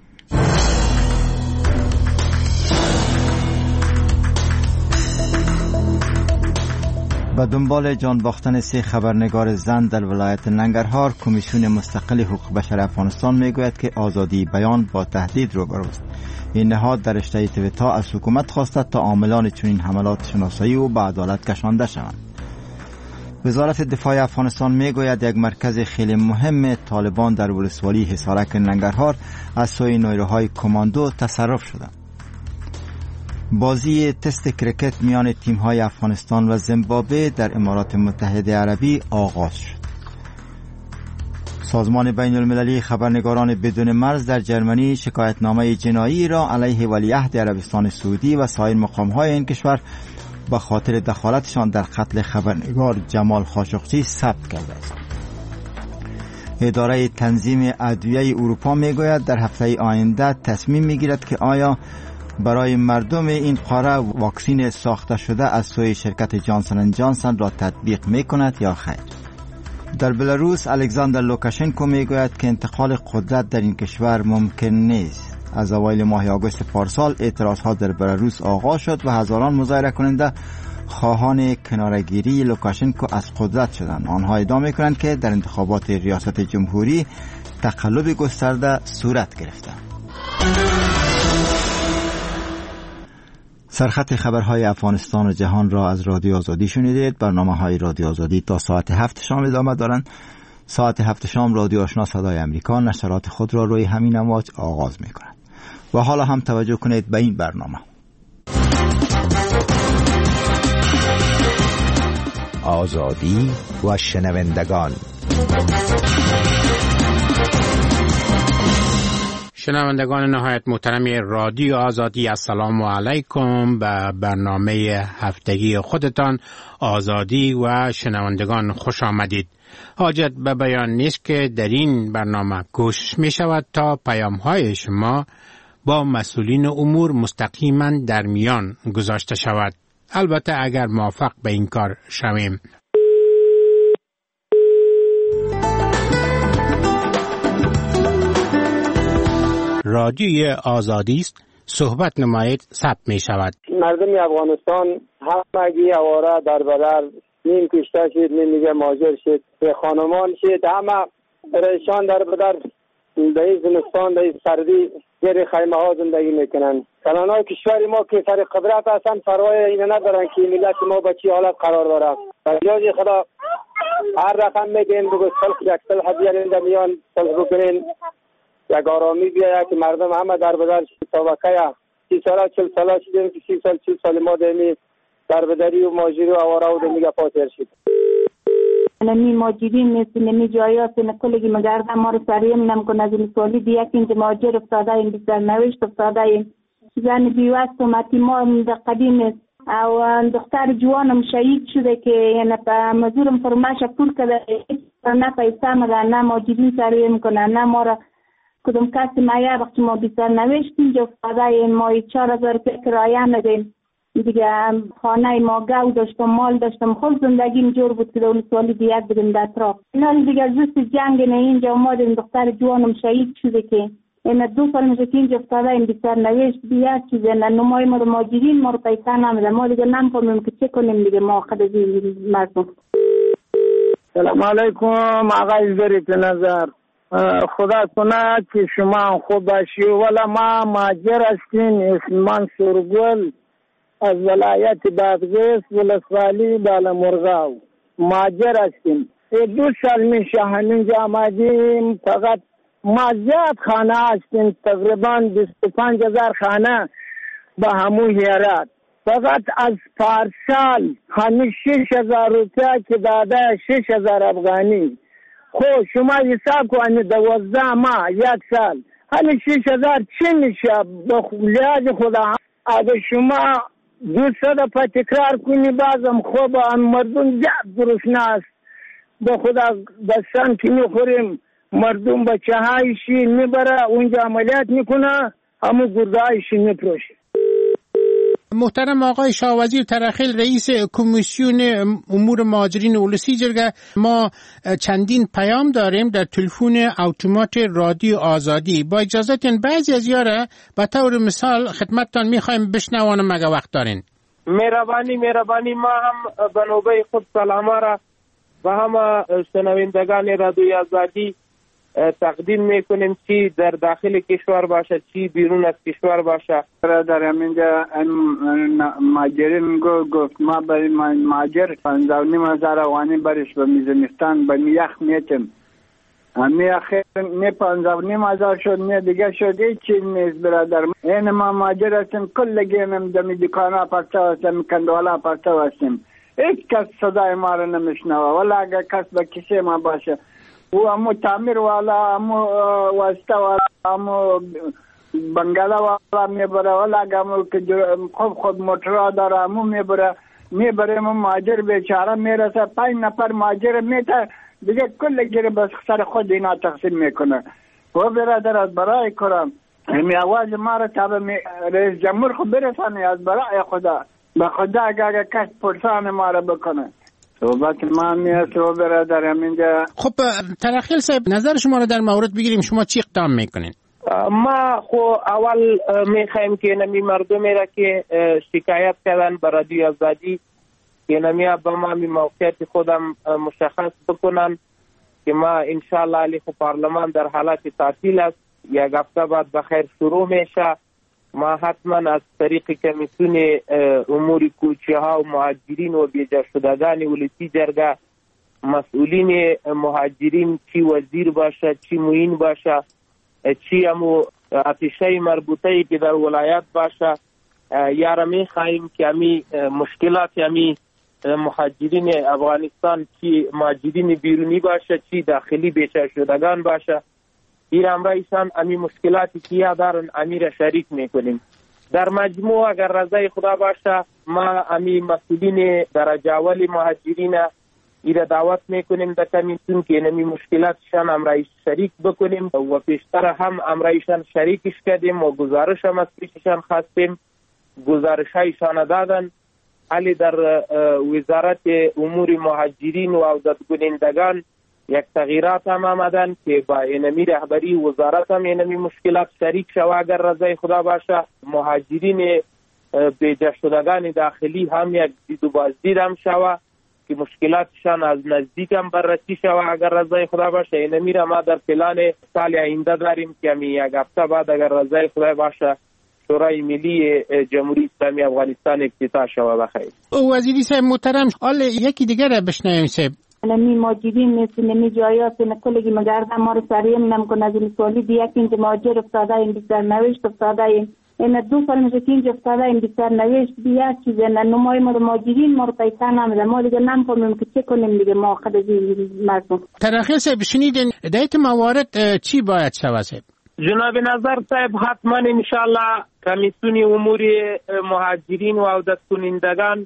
به دنبال جان باختن 3 خبرنگار زن در ولایت ننگرهار، کمیسیون مستقل حقوق بشر افغانستان میگوید که آزادی بیان با تهدید روبروست. این نهاد در رشته تویتا از حکومت خواسته تا عاملان چنین حملات شناسایی و به عدالت کشانده شوند. وزارت دفاع افغانستان میگوید یک مرکز خیلی مهم طالبان در ولسوالی حصارک ننگرهار از سوی نیروهای کماندو تصرف شده. بازی تست کرکت میان تیم‌های افغانستان و زیمبابوه در امارات متحده عربی آغاز شد. سازمان بین المللی خبرنگاران بدون مرز در جرمنی شکایتنامه جنایی را علیه ولیعهد عربستان سعودی و سایر مقام‌های این کشور به خاطر دخالتشان در قتل خبرنگار جمال خاشقچی ثبت کرده است. اداره تنظیم ادویه اروپا میگوید در هفته آینده تصمیم میگیرد که آیا برای مردم این قاره واکسین ساخته شده از سوی شرکت جانسن اند جانسن را تطبیق میکند یا خیر. در بلاروس الکساندر لوکاشنکو میگوید که انتقال قدرت در این کشور ممکن نیست. از اوایل ماه آگوست پارسال اعتراضها در بلاروس آغاز شد و هزاران مظاهره کننده خواهان کنارگیری لوکاشنکو از قدرت شدند. آنها ادعا میکنند که در انتخابات ریاست جمهوری تقلب گسترده صورت گرفته. سرخط خبرهای افغانستان و جهان را از رادیو آزادی شنیدید. برنامه‌های رادیو آزادی تا ساعت 7 شام ادامه دارند. ساعت 7 شام رادیو آشنا صدای امریکا نشرات خود را روی همین امواج آغاز می‌کند. و حالا هم توجه کنید به این برنامه. آزادی و شنوندگان. شنوندگان نهایت محترم رادیو آزادی، السلام علیکم. به برنامه هفتگی خودتان آزادی و شنوندگان خوش آمدید. حاجت به بیان نیست که در این برنامه گوش می شود تا پیام های شما با مسئولین امور مستقیما در میان گذاشته شود. البته اگر موافق به این کار شویم. رادیوی آزادی است، صحبت نمایید، ثبت می شود. مردم افغانستان همگی اواره در بدر، نیم کشته شد، نیم دیگه مهاجر شد، به خانمان شد، همه پریشان در بدر در زمستان در سردی زیر خیمه ها زندگی میکنن. کلانای کشور ما که سر قدرت هستن پروای اینه ندارن که ملت ما به چی حالت قرار داره. بجاج خدا هر رقم میگیم بگو صلح یک صلح بیارین در میان صلح بکنین، یک آرامی بیاید که مردم همه در بدر طبقه 30 ساله 40 ساله شدیم که 30 سال 40 سال ما دمی در بدری و ماجری و آواره و دمیگه پاتر شد. نمی ماجرین مثل نمی جایات نکلگی مگرده ما رو سریم نمکن از این سوالی دیگه که اینجا ماجر افتاده این بسر نوشت افتاده این زن بیوست و متیما در قدیم است او دختر جوانم شهید شده که یعنی مزورم فرماش پول کده نه پیسه مده نه ماجرین سریم کنه نه ما را کدوم کسی معیار وقتی ما بیشتر نوشتیم که افتاده ما 4000 کرایه ندیم دیگه. خانه ما گاو داشتم، مال داشتم، خود زندگیم جور بود که دولت سوالی دیگر بدیم در اطراف. اینا دیگه جست جنگ نه اینجا اومدیم، دختر جوانم شهید شده که این 2 سال میشه که اینجا افتاده این بیشتر نوشت بیاد چیزه نه نمای ما رو ماجرین ما رو پیسه نمیده. ما دیگه نمیفهمیم که چه کنیم دیگه. ما خود از این مردم. سلام علیکم آقای ظریف نظر. خدا کنه که شما خوب باشی. ولی ما ماجر هستیم اسمان سرگل از ولایت بادغیس ولسوالی بالامرغاو ماجر هستیم. 2 سال میشه همینجا آمدیم. فقط ما زیاد خانه هستیم، تقریبا 25000 خانه به همون هیرات. فقط از پارسال همین 6000 روپیه که داده 6000 افغانی. خب شما حساب کنید 12 ماه 1 سال همین 6000 چی میشه؟ به لحاظ خدا اگه شما 200 دفعه تکرار کنی بازم خوب مردم زیاد گرسنه است. به خدا دستان که میخوریم مردم بچه هایشی میبره اونجا عملیات میکنه همون گرده هایشی میپروشه. محترم آقای شاه وزیر ترخیل رئیس کمیسیون امور مهاجرین اولسی جرگه، ما چندین پیام داریم در تلفن اتومات رادیو آزادی. با اجازهتون بعضی از یاره به طور مثال خدمتتان میخوایم بشنوانم اگه وقت دارین. مهربانی ما هم به نوبه خود سلامه را و همه شنوندگان رادیو آزادی تقدیم میکنیم، چی در داخل کشور باشه چی بیرون از کشور باشه. در همینجا ماجرین گفت ما برای ماجر 15,000 افغانی برش به میزنستان به میخ میتیم. همی اخیر نه 15,000 شد نه دیگه شد هیچ چیز نیست برادر. این ما ماجر هستیم کل گینم دمی دکانا پرتا هستیم کندوالا پرتا هستیم. هیچ کس صدای ما رو نمیشنوه ولی اگر کس به کسی ما باشه و امو تعمیر والا امو واسطه والا امو بنگالا والا میبره ولی اگر امو خود موترها داره امو میبره امو ماجر بیچاره میرسه 5 نفر ماجر میته دیگه کل گیره بس سر خود اینا تقسیم میکنه. و برادر از برای کرم همی آواز ما رو تابع رئیس جمهور خود برسانه از برای خدا به خدا اگر کس پرسان ما رو بکنه. صحبت ما میاد و برادر همینجا. خب ترخیل صاحب نظر شما رو در مورد بگیریم، شما چی اقدام میکنین؟ ما خو اول میخوایم که نمی مردمی را که شکایت کردن به رادیو آزادی که نمی با ما موقعیت خودم مشخص بکنن که ما انشاءالله علی خو پارلمان در حالت تعطیل است. 1 هفته بعد بخیر شروع میشه. ما حتما از طریق کمیسیون امور کوچه ها و مهاجرین و بیجا شدگان ولسی جرگه مسئولین مهاجرین چی وزیر باشه چی معین باشه چی همو اتشه مربوطه که در ولایت باشه یاره می خواهیم که همی مشکلات همی مهاجرین افغانستان چی مهاجرین بیرونی باشه چی داخلی بیجا شدگان باشه این امرایشان امی مشکلاتی که یا دارن امی را شریک میکنیم. در مجموع اگر رضای خدا باشه ما امی مسئولین درجه اولی مهاجرین ایره دعوت میکنیم در کمیسیون که امی مشکلاتشان امرایش شریک بکنیم و پیشتر هم امرایشان شریکش کردیم و گزارش هم از پیششان خواستیم. گزارش هایشان دادن علی در وزارت امور مهاجرین و عودت کنندگان یک تغییرات هم آمدن که با اینمی رهبری وزارت هم اینمی مشکلات شریک شود اگر رضای خدا باشه. مهاجرین بیجا شدگان داخلی هم یک دید و بازدید هم شود که مشکلاتشان از نزدیک هم بررسی شود اگر رضای خدا باشه. اینمی را ما در پلان سال آینده داریم که همی 1 هفته بعد اگر رضای خدا باشه شورای ملی جمهوری اسلامی افغانستان افتتاح شود. بخیر وزیری صاحب محترم حالا یکی دیگر را بشنویم صاحب. نمی ماجرین مثل نمی جایات نکلگی مگرده ما رو سریم نمکن از این سوالی دیگه که اینجا ماجر افتاده این بیشتر نوشت افتاده این 2 سال میشه که اینجا افتاده این بیشتر نوشت بیاد چیزه نه نمای ما رو ماجرین ما رو پیسه نمیده. ما دیگه نمیفهمیم که چه کنیم دیگه. ما خود از این مردم. ترخیص صاحب شنیدین دایت موارد چی باید شود صاحب؟ جناب نظر صاحب حتما انشاءالله کمیسیون امور مهاجرین و عودت کنندگان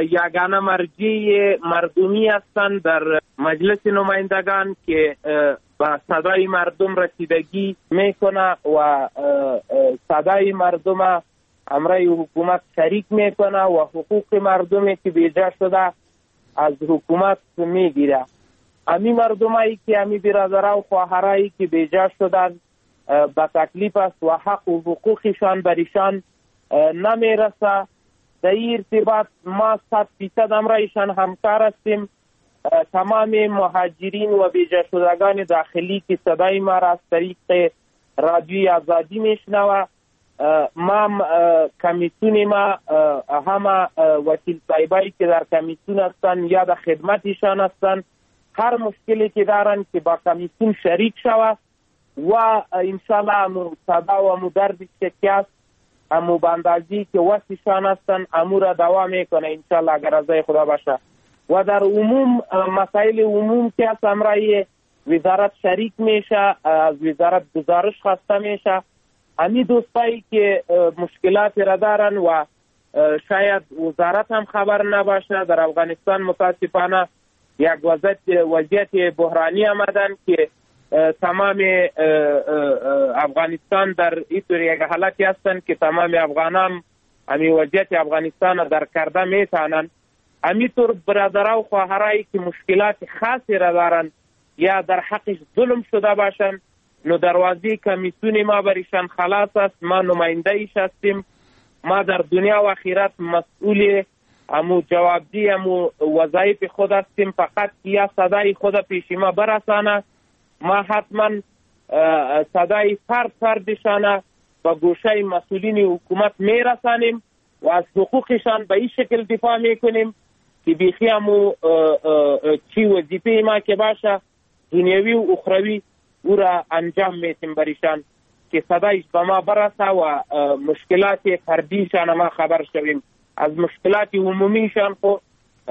یگانه مرجع مردمی هستند در مجلس نمایندگان که به صدای مردم رسیدگی میکنه و صدای مردم امرای حکومت شریک میکنه و حقوق مردمی که بیجا شده از حکومت میگیره. امی مردمایی که امی برادرها و خواهرایی که بیجا شدن به تکلیف است و حق و حقوقشان بریشان نمیرسه. در این ارتباط ما 100% امرایشان همکار هستیم. تمام مهاجرین و بیجا شدگان داخلی که صدای ما را از طریق رادیوی آزادی میشنوه، ما کمیسیون ما همه وکیل صاحبایی که در کمیسیون هستن یا در خدمتشان هستن، هر مشکلی که دارن که با کمیسیون شریک شوه و انشالله امو صدا و امو درد شکست امو باندازی که وسیشان هستن امو را دوام میکنه انشالله اگر رضای خدا باشه. و در عموم مسائل عموم که از امرای وزارت شریک میشه، از وزارت گزارش خواسته میشه. امی دوستایی که مشکلات را دارن و شاید وزارت هم خبر نباشه، در افغانستان متاسفانه یک وضعیت بحرانی آمدن که تمام افغانستان در اینطور یک حالتی هستن که تمام افغانان امی وضعیت افغانستان در کرده میتانن. امیطور برادرها و خواهرایی که مشکلات خاصی را دارن یا در حقش ظلم شده باشن، نو دروازه کمیسیون ما بریشان خلاص است. ما نماینده ایش هستیم. ما در دنیا و آخرت مسئول امو جوابدی امو وظایف خود هستیم. فقط یا صدای خود پیش ما برسانه، ما حتما صدای فردشانه با گوشه مسئولین حکومت میرسانیم و از حقوقشان به این شکل دفاع میکنیم که بیخی همو چی وظیفه ما که باشه دنیوی و اخروی او را انجام میتیم بریشان که صدایش به ما برسه و مشکلات فردیشان ما خبر شویم. از مشکلات عمومیشان خود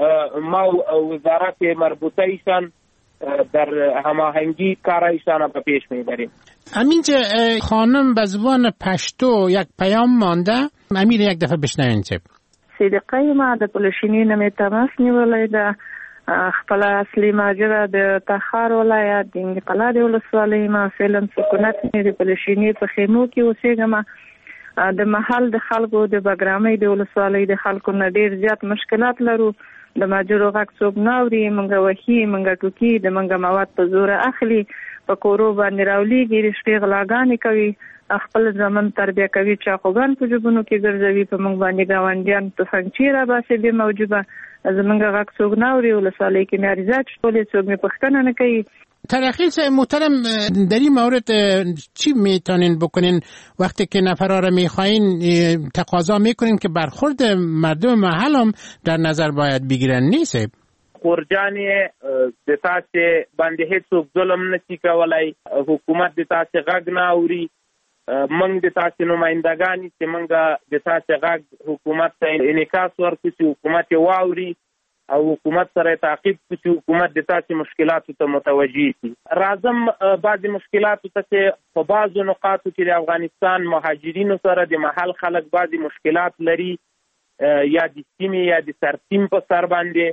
ما وزارت مربوطه ایشان در هماهنگی کارایشان به پیش میبریم. همینجا خانم به زبان پشتو یک پیام مانده، امیر یک دفعه بشنوین. صدقه ما د پلشینین می تماس نیولای د خپل اصلي ماجرا د تخار ولایت د انقلاب ولسوالۍ ما فلم سکونت مې د پلشینی په خیمو کې اوسېږم. د محل د خلکو د بګرامۍ د ولسوالۍ د خلکو نه ډیر زیات مشکلات لرو. د ماجرو غږ څوک نه اوري، منګه وحي منګه ټوکی د منګه مواد په زور اخلي، په کورو باندې راولېږي، رښتې غلاګانې کوي، خپل ځمن تربیه کوي، چاقوګان په جبونو کې ګرځوي، په موږ باندې ګاونډیان تفنګچی را باسي. بې موجوبه زمونږ غږ څوک نه اوري، ولسوالۍ کې ناریزات شولې څوک مې پوښتنه نه کوي. ترخیص محترم در این مورد چی میتونین بکنین وقتی که نفرها را میخواین تقاضا میکنین که برخورد مردم محل هم در نظر باید بگیرن نیست؟ خورجانی د تاسې باندې هیڅوک ظلم نشي کولای، حکومت د تاسې غږ نه اوري. موږ د تاسې نمایندګان چې موږ د تاسې غږ حکومت ته انعکاس ورکړو چې حکومت یې واوري او حکومت سره تعقیب کړي چې حکومت د تاسې مشکلاتو ته متوجه شي. راځم بعضې مشکلاتو ته چې په بعضو نقاطو کې د افغانستان مهاجرینو سره د محل خلک بعضې مشکلات لري، یا د سیمې یا د سرسیم په سر باندې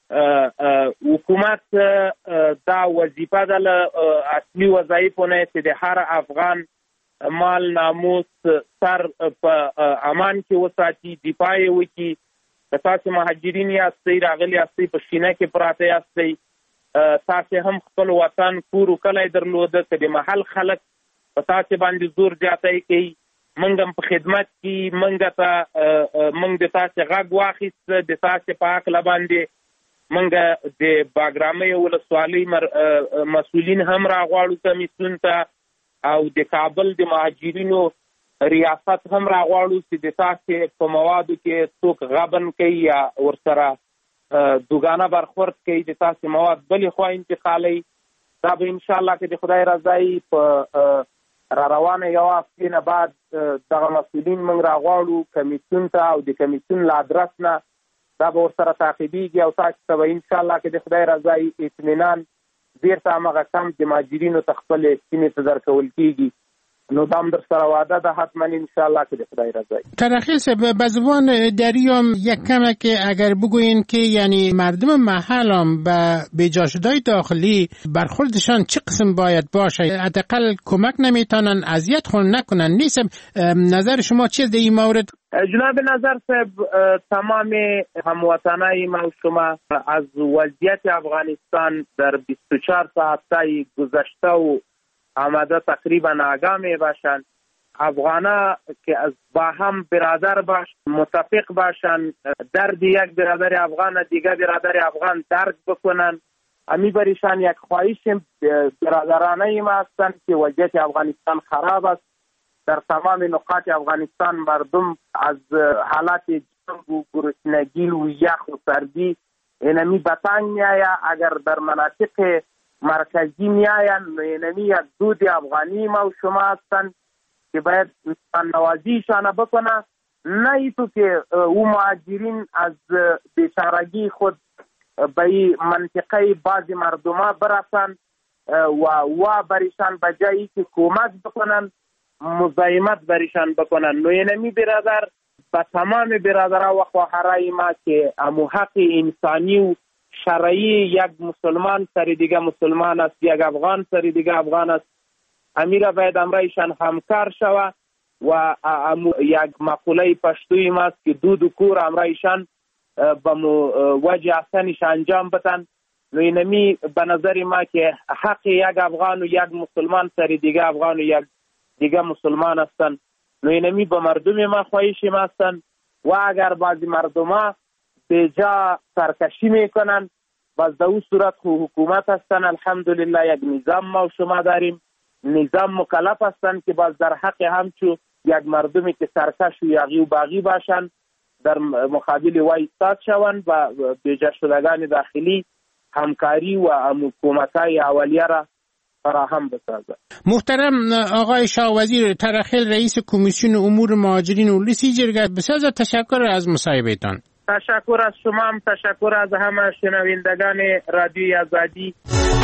حکومت دا وظیفه ده له اصلي وظایفو نه چې د هر افغان مال ناموس سر په امان کې وساتي، دفاع یې وکړي. که تاسې مهاجرین یاستئ، راغلي یاستئ، په شینه کې پراته یاستئ، تاسې هم خپل وطن کور و کلی درلوده، که د محل خلک په تاسې باندې زور زیاتی کوي، موږ هم په خدمت کې موږ د تاسې غږ واخیست، د تاسې په هکله باندې موږ د باګرامۍ ولسوالۍ مسؤلین هم راغواړو کمیسیون ته او د کابل د مهاجرینو ریاست هم راغواړو چې د تاسې په موادو کې څوک غبن کوي یا ورسره دوګانه برخورد کوي، د تاسې مواد بلې خوا انتقالوي. دا به انشاءالله که د خدای رضایي په را روانه یوه هفتې نه بعد دغه مسؤلین موږ راغواړو کمیسیون ته او د کمیسیون له ادرس نه دا به ورسره تعقیبېږي او تاسو ته به انشاءالله که د خدای رضایي اطمینان بیرته همغه کمپ د مهاجرینو ته خپلې سیمې ته درکول کېږي. نو دام در سره وعده ده حتما انشاءالله که خدای رضا. ترخیل صاحب به زبان دریام یک کمه که اگر بگوین که یعنی مردم محل هم به جاشدهای داخلی برخوردشان چه قسم باید باشه؟ حداقل کمک نمیتونن، اذیت خون نکنن. نیست نظر شما چیه در این مورد؟ جناب نظر صاحب، تمام هموطنای ما و شما از وضعیت افغانستان در 24 ساعته گذشته و آمده تقریبا آگاه می باشند. افغانا که از با هم برادر باش، متفق باشند، درد یک برادر افغان دیگر برادر افغان درک بکنن. امی بریشان یک خواهش برادرانه ما هستند که وضعیت افغانستان خراب است. در تمام نقاط افغانستان مردم از حالات جنگ و گرسنگی و یخ و سردی اینمی بتنگ می آید. اگر در مناطق مرکزی می آید اینمی یک دود افغانی ما و شما هستند که باید نوازیشان بکنه. نه ایتو که او مهاجرین از بیچارگی خود به منطقه بعضی مردم ها برسند و بریشان بجایی که کمک بکنن مزاحمت بریشان بکنن. نو اینمی برادر با تمام برادرها و خواهرای ما که امو حق انسانی و شرعی یک مسلمان سر دیگه مسلمان است، یک افغان سر دیگه افغان است، امیره باید امرایشان همکار شوه و یک مقوله پشتوی ماست که دود و کور امرایشان به وجه احسنش انجام بدن. نو اینمی به نظر ما که حق یک افغان و یک مسلمان سر دیگه افغان و یک دیگه مسلمان هستن. نو اینمی به مردم ما خواهشی ما هستن و اگر بعضی مردم ها به جا سرکشی میکنن باز در اون صورت حکومت هستن. الحمدلله یک نظام ما و شما داریم، نظام مکلف هستن که باز در حق همچو یک مردمی که سرکش و یاغی و باغی باشن در مقابل وای ایستاد شوند و بیجا شدگان داخلی همکاری و حکومتای اولیه را فراهم بسازد. محترم آقای شاه وزیر ترخیل، رئیس کمیسیون امور مهاجرین و لیسی جرگه، بسیار تشکر از مصاحبهتان. تشکر از شما هم، تشکر از همه شنوندگان رادیوی آزادی.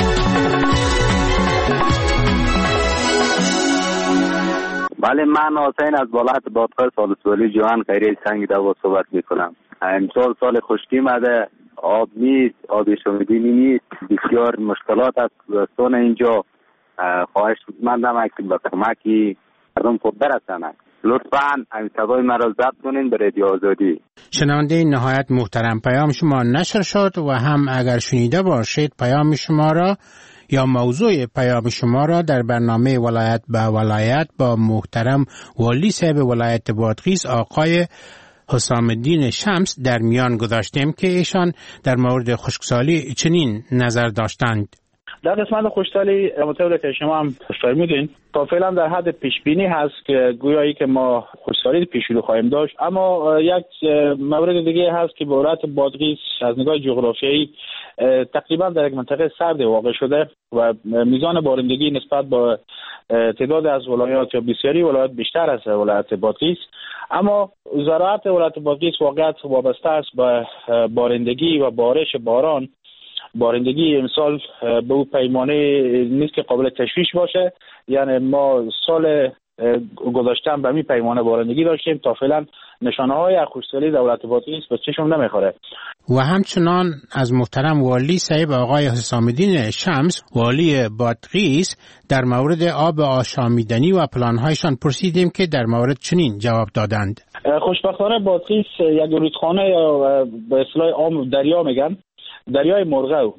بله، من حسین از ولایت بادغیس ولسوالی جوان خیریه سنگ دوا صحبت میکنم. امسال سال خشکی مده، آب نیست، آب شومیدنی نیست، بسیار مشکلات است گذشتن اینجا. خواهش مندم که به کمکی مردم خود برسند. لطفاً این صدای مرا ضبط کنین به رادیو آزادی. شنونده نهایت محترم، پیام شما نشر شد و هم اگر شنیده باشید پیام شما را یا موضوع پیام شما را در برنامه ولایت به ولایت با محترم والی صاحب ولایت بادغیس آقای حسام الدین شمس در میان گذاشتیم که ایشان در مورد خشکسالی چنین نظر داشتند. در قسمت خشکسالی مطابق که شما هم فرمودین تا فعلا در حد پیش بینی هست که گویایی که ما خشکسالی پیش رو خواهیم داشت، اما یک مورد دیگه هست که به ولایت بادغیس از نگاه جغرافیایی تقریبا در یک منطقه سرد واقع شده و میزان بارندگی نسبت با تعداد از ولایات یا بسیاری ولایات بیشتر از ولایت بادغیس، اما زراعت ولایت بادغیس واقعا وابسته است به بارندگی و بارش باران. بارندگی امسال به او پیمانه نیست که قابل تشویش باشه، یعنی ما سال گذشته به می پیمانه بارندگی داشتیم. تا فعلا نشانه های خشکسالی دولت بادغیس به چشم نمیخوره. و همچنان از محترم والی صاحب آقای حسام الدین شمس والی بادغیس در مورد آب آشامیدنی و پلانهایشان پرسیدیم که در مورد چنین جواب دادند. خوشبختانه بادغیس یک رودخانه یا به اصطلاح عام دریا میگن، دریای مرغو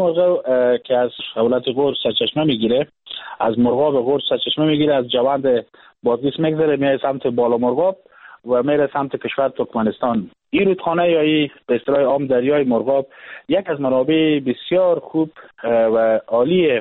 که از ولایت غور سرچشمه میگیره، از مرغاب غور سرچشمه میگیره، از جوند بادغیس میگذره میره سمت بالا مرغاب و میره سمت کشور ترکمنستان. این رودخانه یا این به اصطلاح عام دریای مرغاب یک از منابع بسیار خوب و عالی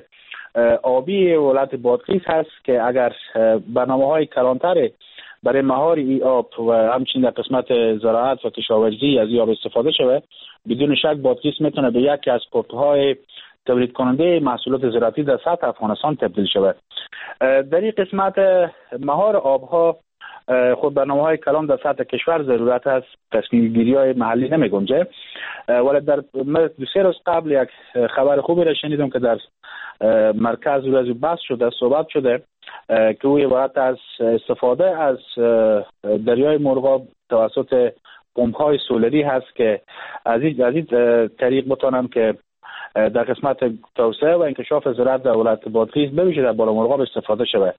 آبی ولایت بادغیس هست که اگر برنامه‌های کلانتر برای مهار ای آب و همچنین در قسمت زراعت و کشاورزی از این آب استفاده شود، بدون شک بادغیس میتونه به یکی از پورت‌های تولید کننده محصولات زراعتی در سطح افغانستان تبدیل شود. در این قسمت مهار آبها خود برنامه‌های کلان در سطح کشور ضرورت است، تصمیم گیری‌های محلی نمی‌گنجه. ولی در 2-3 روز قبل یک خبر خوبی را شنیدم که در مرکز روز بحث شده، صحبت شده که او عبارت از استفاده از دریای مرغاب توسط پمپ‌های سولری هست که از این طریق بتونن که در قسمت توسعه و انکشاف زراعت در ولایت بادغیس بویژه در بالا مرغاب استفاده شود.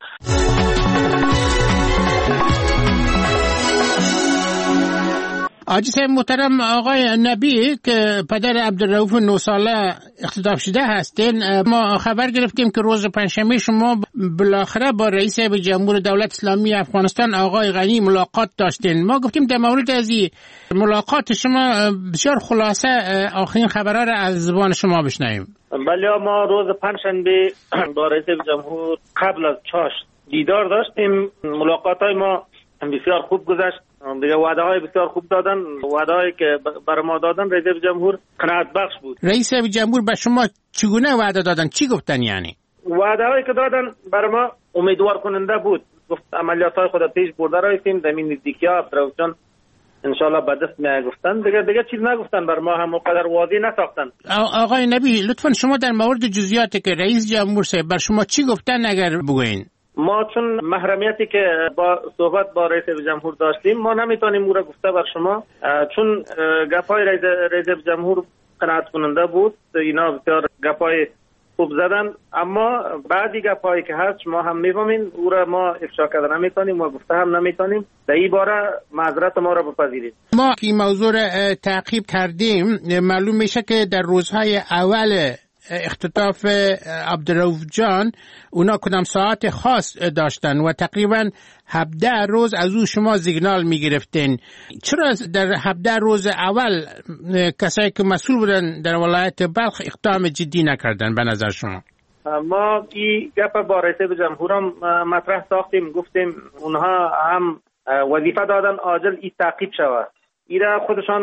حاجی صاحب محترم، آقای نبی که پدر عبدالرؤوف 9 ساله اختطاف شده هستین، ما خبر گرفتیم که روز پنجشنبه شما بالاخره با رئیس جمهور دولت اسلامی افغانستان آقای غنی ملاقات داشتین. ما گفتیم در مورد از این ملاقات شما بسیار خلاصه آخرین خبرها را از زبان شما بشنویم. بله، ما روز پنجشنبه با رئیس جمهور قبل از چاشت دیدار داشتیم. ملاقات‌های ما بسیار خوب گذشت. دیگه وعده های بسیار خوب دادن، وعده هایی که برای ما دادن رئیس جمهور قناعت بخش بود. رئیس جمهور به شما چگونه وعده دادن؟ چی گفتن؟ یعنی وعده هایی که دادن برای ما امیدوار کننده بود. گفت عملیات های خود پیش برده رایتیم زمین نزدیکی ها عبدالرؤوف جان انشالله به دست می گفتن. دیگه چیز نگفتن، بر ما هم قدر واضح نساختن. آقای نبی لطفا شما در مورد جزئیاتی که رئیس جمهور صاحب بر شما چی گفتن اگر بگوین؟ ما چون محرمیتی که با صحبت با رئیس جمهور داشتیم ما نمیتونیم او را گفته بر شما، چون گپای رئیس جمهور قناعت کننده بود. اینا بسیار گپای خوب زدن، اما بعضی گپایی که هست ما هم میفهمیم او را ما افشا کرده نمیتونیم و گفته هم نمیتونیم. در این باره معذرت ما را بپذیرید. ما این موضوع را تعقیب کردیم. معلوم میشه که در روزهای اول اختطاف عبدالرؤوف جان اونا کدام ساعت خاص داشتن و تقریبا 17 روز از او شما سیگنال میگرفتین. چرا در 17 روز اول کسایی که مسئول بودن در ولایت بلخ اقدام جدی نکردن به نظر شما؟ ما این گپ با رئیس جمهورم مطرح ساختیم، گفتیم اونها هم وظیفه دادن عاجل این تعقیب شود. ایرا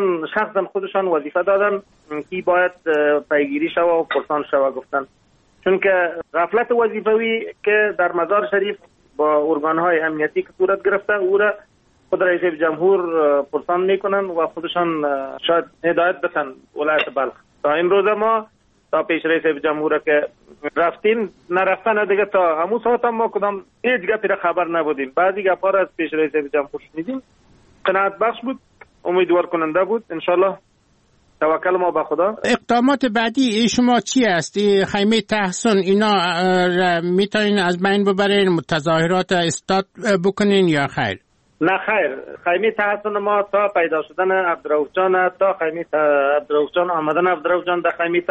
خودشان وظیفه دادن که باید پیگیری شود و پرسان شود گفتن، چون که غفلت وظیفوی که در مزار شریف با ارگانهای امنیتی که صورت گرفته او را خود رئیس جمهور پرسان میکنن و خودشان شاید هدایت بتن ولایت بلخ. تا امروز ما تا پیش رئیس جمهور که رفتیم نرفتن دیگه تا همون ساعت هم ما کدام هیچ گپی را خبر نبودیم. بعضی گپا را از پیش رئیس جمهور شنیدیم، قناعت بخش بود، امیدوار کننده بود. انشالله توکل ما به خدا. اقدامات بعدی شما چی است؟ خیمه تحسن اینا میتونین از بین ببرین، تظاهرات استاد بکنین یا خیر؟ نه خیر، خیمه تحسن ما تا پیدا شدن عبدالرؤوف جان، تا خیمه عبدالرؤوف جان آمدن عبدالرؤوف جان در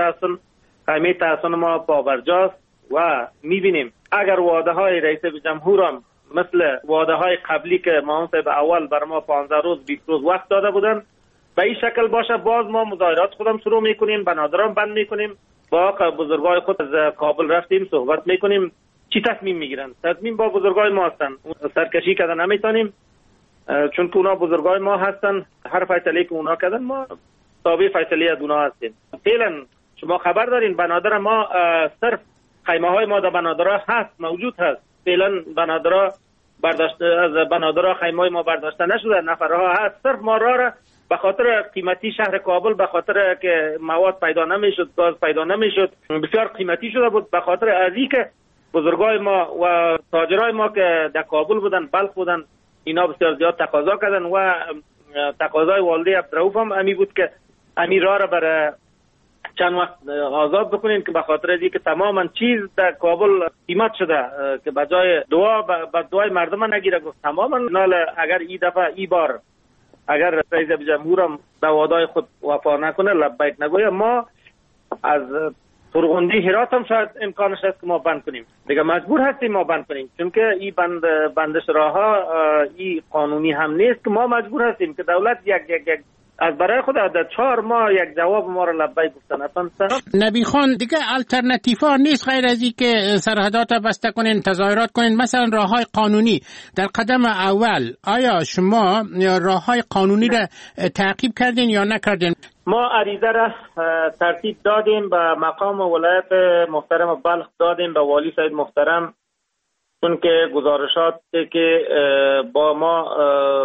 خیمه تحسن ما پابرجاست و میبینیم اگر وعده های رئیس جمهورم مثل وعده های قبلی که معاون صاحب اول بر ما 15 روز 20 روز وقت داده بودن به این شکل باشه، باز ما مظاهرات خودم شروع میکنیم، بنادران بند میکنیم، با بزرگای خود از کابل رفتیم صحبت میکنیم چی تصمیم میگیرن. تصمیم با بزرگای ما هستن، سرکشی کردن نمیتونیم چون که اونا بزرگای ما هستن. هر فیصله که اونا کردن ما تابع فیصله از اونا هستیم. فعلا شما خبر دارین بنادر ما صرف خیمه های ما در بنادرها هست، موجود هست. فعلا بنادرها برداشته، از بنادرها خیمه ما برداشته نشده، نفرها هست. صرف ما را به خاطر قیمتی شهر کابل، به خاطر که مواد پیدا نمیشد، گاز پیدا نمیشد، بسیار قیمتی شده بود. به خاطر ازی که بزرگای ما و تاجرای ما که در کابل بودن، بلخ بودن، اینا بسیار زیاد تقاضا کردن و تقاضای والده عبدالرؤوف هم امی بود که امی را برای چند وقت آزاد بکنین که به خاطر ازی که تماما چیز در کابل قیمت شده که بجای دعا به دعای مردم نگیره. گفت تماما اگر این دفعه این بار اگر رئیس جمهورم به وعده‌های خود وفا نکنه، لبیک نگویه، ما از فرغندی هرات هم شاید امکانش هست که ما بند کنیم. دیگه مجبور هستیم ما بند کنیم، چون که این بندش راهها این قانونی هم نیست که ما مجبور هستیم که دولت یک از برای خود در 4 ماه یک جواب ما را لبیک گفتن. نبی خان دیگه الटरनेटिव نیست غیر از این که سرحدات بسته کنین، تظاهرات کنین، مثلا راههای قانونی. در قدم اول آیا شما راههای قانونی را تعقیب کردین یا نکردین؟ ما عریضه را ترتیب دادیم به مقام ولایت محترم بلخ، دادیم به والی صاحب محترم، چون که گزارشات که با ما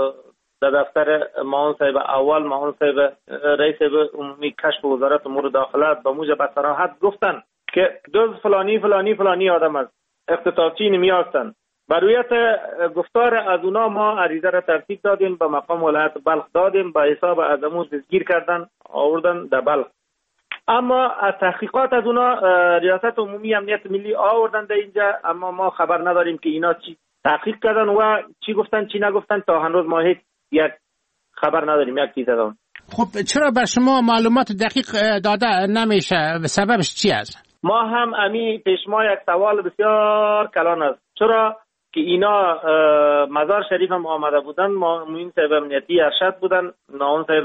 در دفتر معاون صاحب اول، معاون صاحب رئیس عمومی کشف وزارت امور داخله به موجب صراحت گفتن که جز فلانی فلانی فلانی آدم است، اختطافچی نمی هستند. برویت گفتار از اونا ما عریضه را ترتیب دادیم، به مقام ولایت بلخ دادیم، به حساب از امون دستگیر کردن آوردن در بلخ. اما از تحقیقات از اونا ریاست عمومی امنیت ملی آوردن در اینجا، اما ما خبر نداریم که اینا چی تحقیق کردن و چی گفتن چی نگفتن. تا هنوز ما هیچ یک خبر نداریم یک چیز دادن. خب چرا بر شما معلومات دقیق داده نمیشه؟ سببش چی است؟ ما هم امی پیش ما یک سوال بسیار کلان است. چرا که اینا مزار شریف هم آمده بودن، معین صاحب امنیتی ارشد بودن، ناون صاحب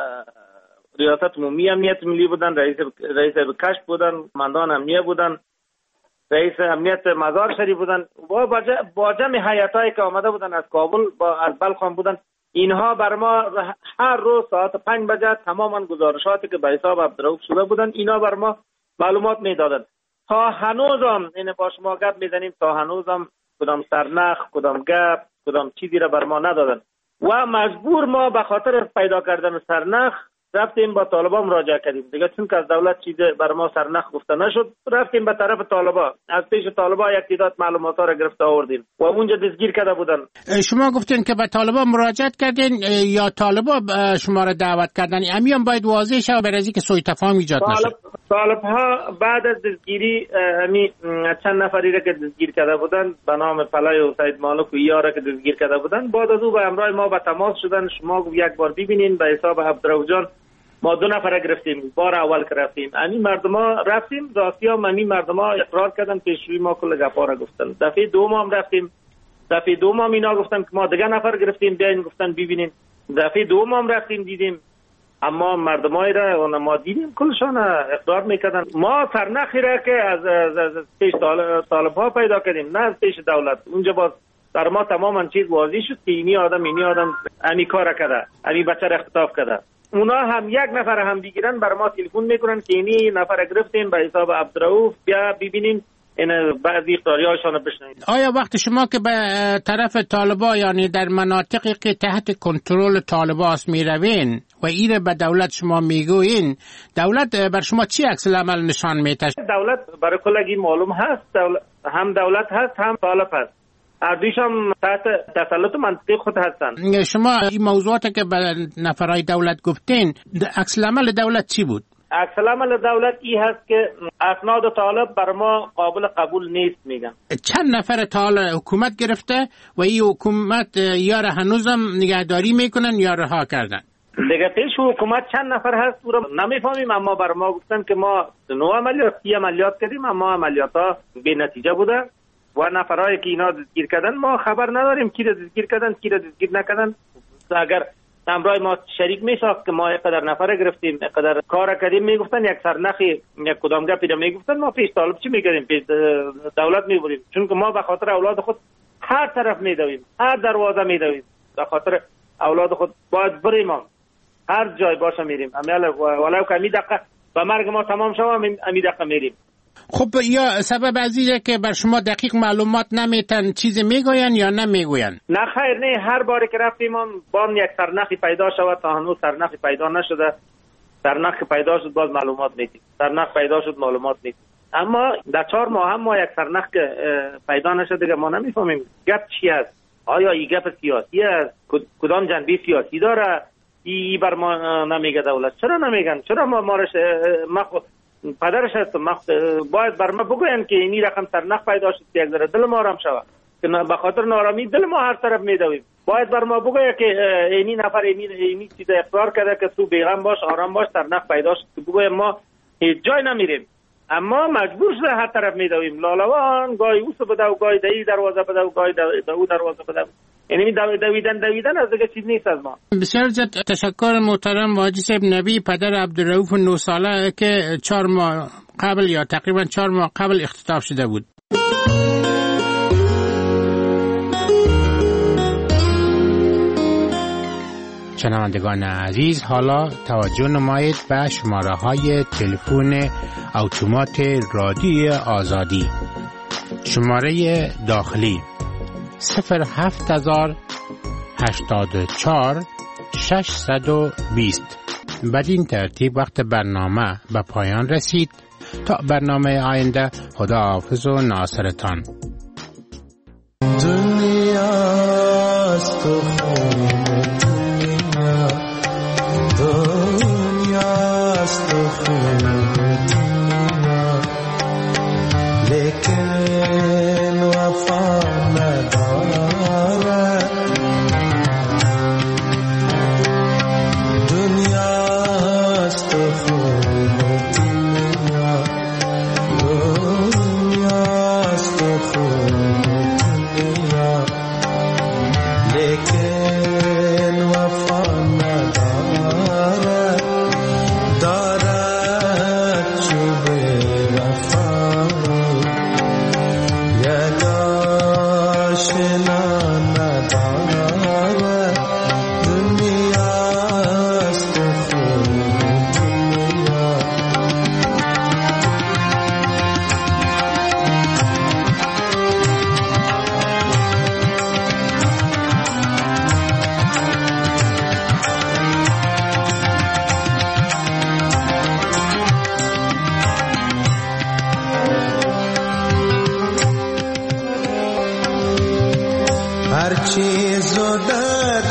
ریاست عمومی امنیت ملی بودن، رئیس کشف بودن، مندان امنیه بودن، رئیس امنیت مزار شریف بودن و با جمع هیئتایی که آمده بودن از کابل از بلخ بودن. اینها بر ما هر روز ساعت 5 بجه تماما گزارشاتی که به حساب عبدالرؤوف شده بودن اینا بر ما معلومات میدادن. تا هنوزم این با شما گپ میزنیم، تا هنوزم کدام سرنخ، کدام گپ، کدام چیزی را بر ما ندادن و مجبور ما به خاطر پیدا کردن سرنخ رفتیم با طالبان مراجعه کردیم دیگه، چون که از دولت چیز بر ما سرنخ گفته نشد. رفتیم به طرف طالبا، از پیش طالبا یک تعداد معلومات را گرفته آوردیم و اونجا دستگیر کرده بودن. شما گفتین که به طالبا مراجعت کردین یا طالبا شما را دعوت کردن؟ امیام باید واضح شه برای اینکه سوء تفاهم ایجاد نشه. طالبها بعد از دستگیری چند نفری را که دستگیر کرده بودن به نام فلای و سید مالک و یارا که دستگیر کرده بودن، بعد از او به همراه ما به تماس شدن. شما یک بار ببینین به حساب عبدالرؤوف جان ما 2 نفر گرفتیم. بار اول که رفتیم همین مردما رفتیم راستی هم همین مردما اقرار کردن، پیشروی ما کل گپا را گفتن. دفعه دوم هم رفتیم، دفعه دوم هم اینا گفتن که ما 2 نفر گرفتیم بیاین، گفتن ببینین. دفعه دوم هم رفتیم دیدیم، اما مردمای را ما دیدیم کلشان اقرار میکردن. ما سرنخی را که از پیش طالبها پیدا کردیم، نه از پیش دولت. اونجا باز در ما تماما چیز واضح شد که اینی آدم امی کار کرده، امی بچه را اختطاف کرده. اونا هم 1 نفر هم بگیرن بر ما تلفن میکنن که اینی نفر گرفتیم به حساب عبدالرؤوف، بیا ببینیم این بعضی اختیاریاشون بشنویم. آیا وقت شما که به طرف طالبا یعنی در مناطقی که تحت کنترل طالباست میروین و ایره به دولت شما میگوین، دولت بر شما چی عکس العمل نشان میده؟ دولت برای کلگی معلوم هست، هم دولت هست هم طالب هست، اردیش هم تحت تسلط منطقی خود هستن. شما این موضوعاتی که به نفرای دولت گفتین، عکس العمل دولت چی بود؟ عکس العمل دولت ای هست که اسناد طالب بر ما قابل قبول نیست میگن. چند نفر طالب حکومت گرفته و این حکومت یا را هنوزم نگهداری میکنن یا رها کردن؟ دیگه پیش حکومت چند نفر هست او را نمیفهمیم، اما بر ما گفتن که ما 9 عملیات 30 عملیات کردیم، اما عملیات ها بی نتیجه بوده و نفرایی که اینا دستگیر کردن ما خبر نداریم کی را دستگیر کردن کی را دستگیر نکردن. اگر همراه ما شریک میشد که ما اینقدر نفر گرفتیم اینقدر کار کردیم میگفتن یک سرنخی یک کدام گپی را میگفتن، ما پیش طالب چی میکردیم؟ پیش دولت میبریم، چون که ما به خاطر اولاد خود هر طرف میدویم، هر دروازه میدویم، به خاطر اولاد خود باید بریم، هر جای باشه میریم. ولو که امی دقیقه به مرگ ما تمام شد امی دقیقه میریم. خب یا سبب عزیزه که بر شما دقیق معلومات نمیتن چیزی میگوین یا نمیگوین؟ نه خیر، نه، هر باری که رفتیم بان یک سرنخی پیدا شود، تا هنوز سرنخی پیدا نشده. سرنخ پیدا شد باز معلومات میدیم، سرنخ پیدا شد معلومات میدیم، اما در 4 ماه هم ما یک سرنخ که پیدا نشده دیگه ما نمیفهمیم گپ چی است. آیا این گپ سیاسی است؟ کدام جنبه سیاسی داره؟ ای بر ما نمیگه دولت. چرا نمیگن؟ چرا ما پدرش هست باید بر ما بگوین که اینی رقم سرنخ پیدا شد که یک ذره دل ما آرام شود، که به خاطر نارامی دل ما هر طرف میدویم. باید بر ما بگوید که اینی نفر اینی چیز اقرار کرده که تو بیغم باش آرام باش سرنخ پیدا شد، که بگویم ما هیچ جای نمیریم، اما مجبور شده هر طرف میدویم. لالوان گاهی اوس بده و گاهی دهی دروازه بده و گاهی دو دروازه بده، یعنی دویدن از دیگه چیز نیست از ما. بسیار زیاد تشکر محترم حاجی صاحب نبی، پدر عبدالرؤوف 9 ساله که 4 ماه قبل یا تقریبا 4 ماه قبل اختطاف شده بود. شنوندگان عزیز، حالا توجه نمایید به شماره های تلفن اتومات رادیو آزادی. شماره داخلی 07084 620. بدین ترتیب وقت برنامه به پایان رسید. تا برنامه آینده، خداحافظ و ناصرتان. هر چیز و در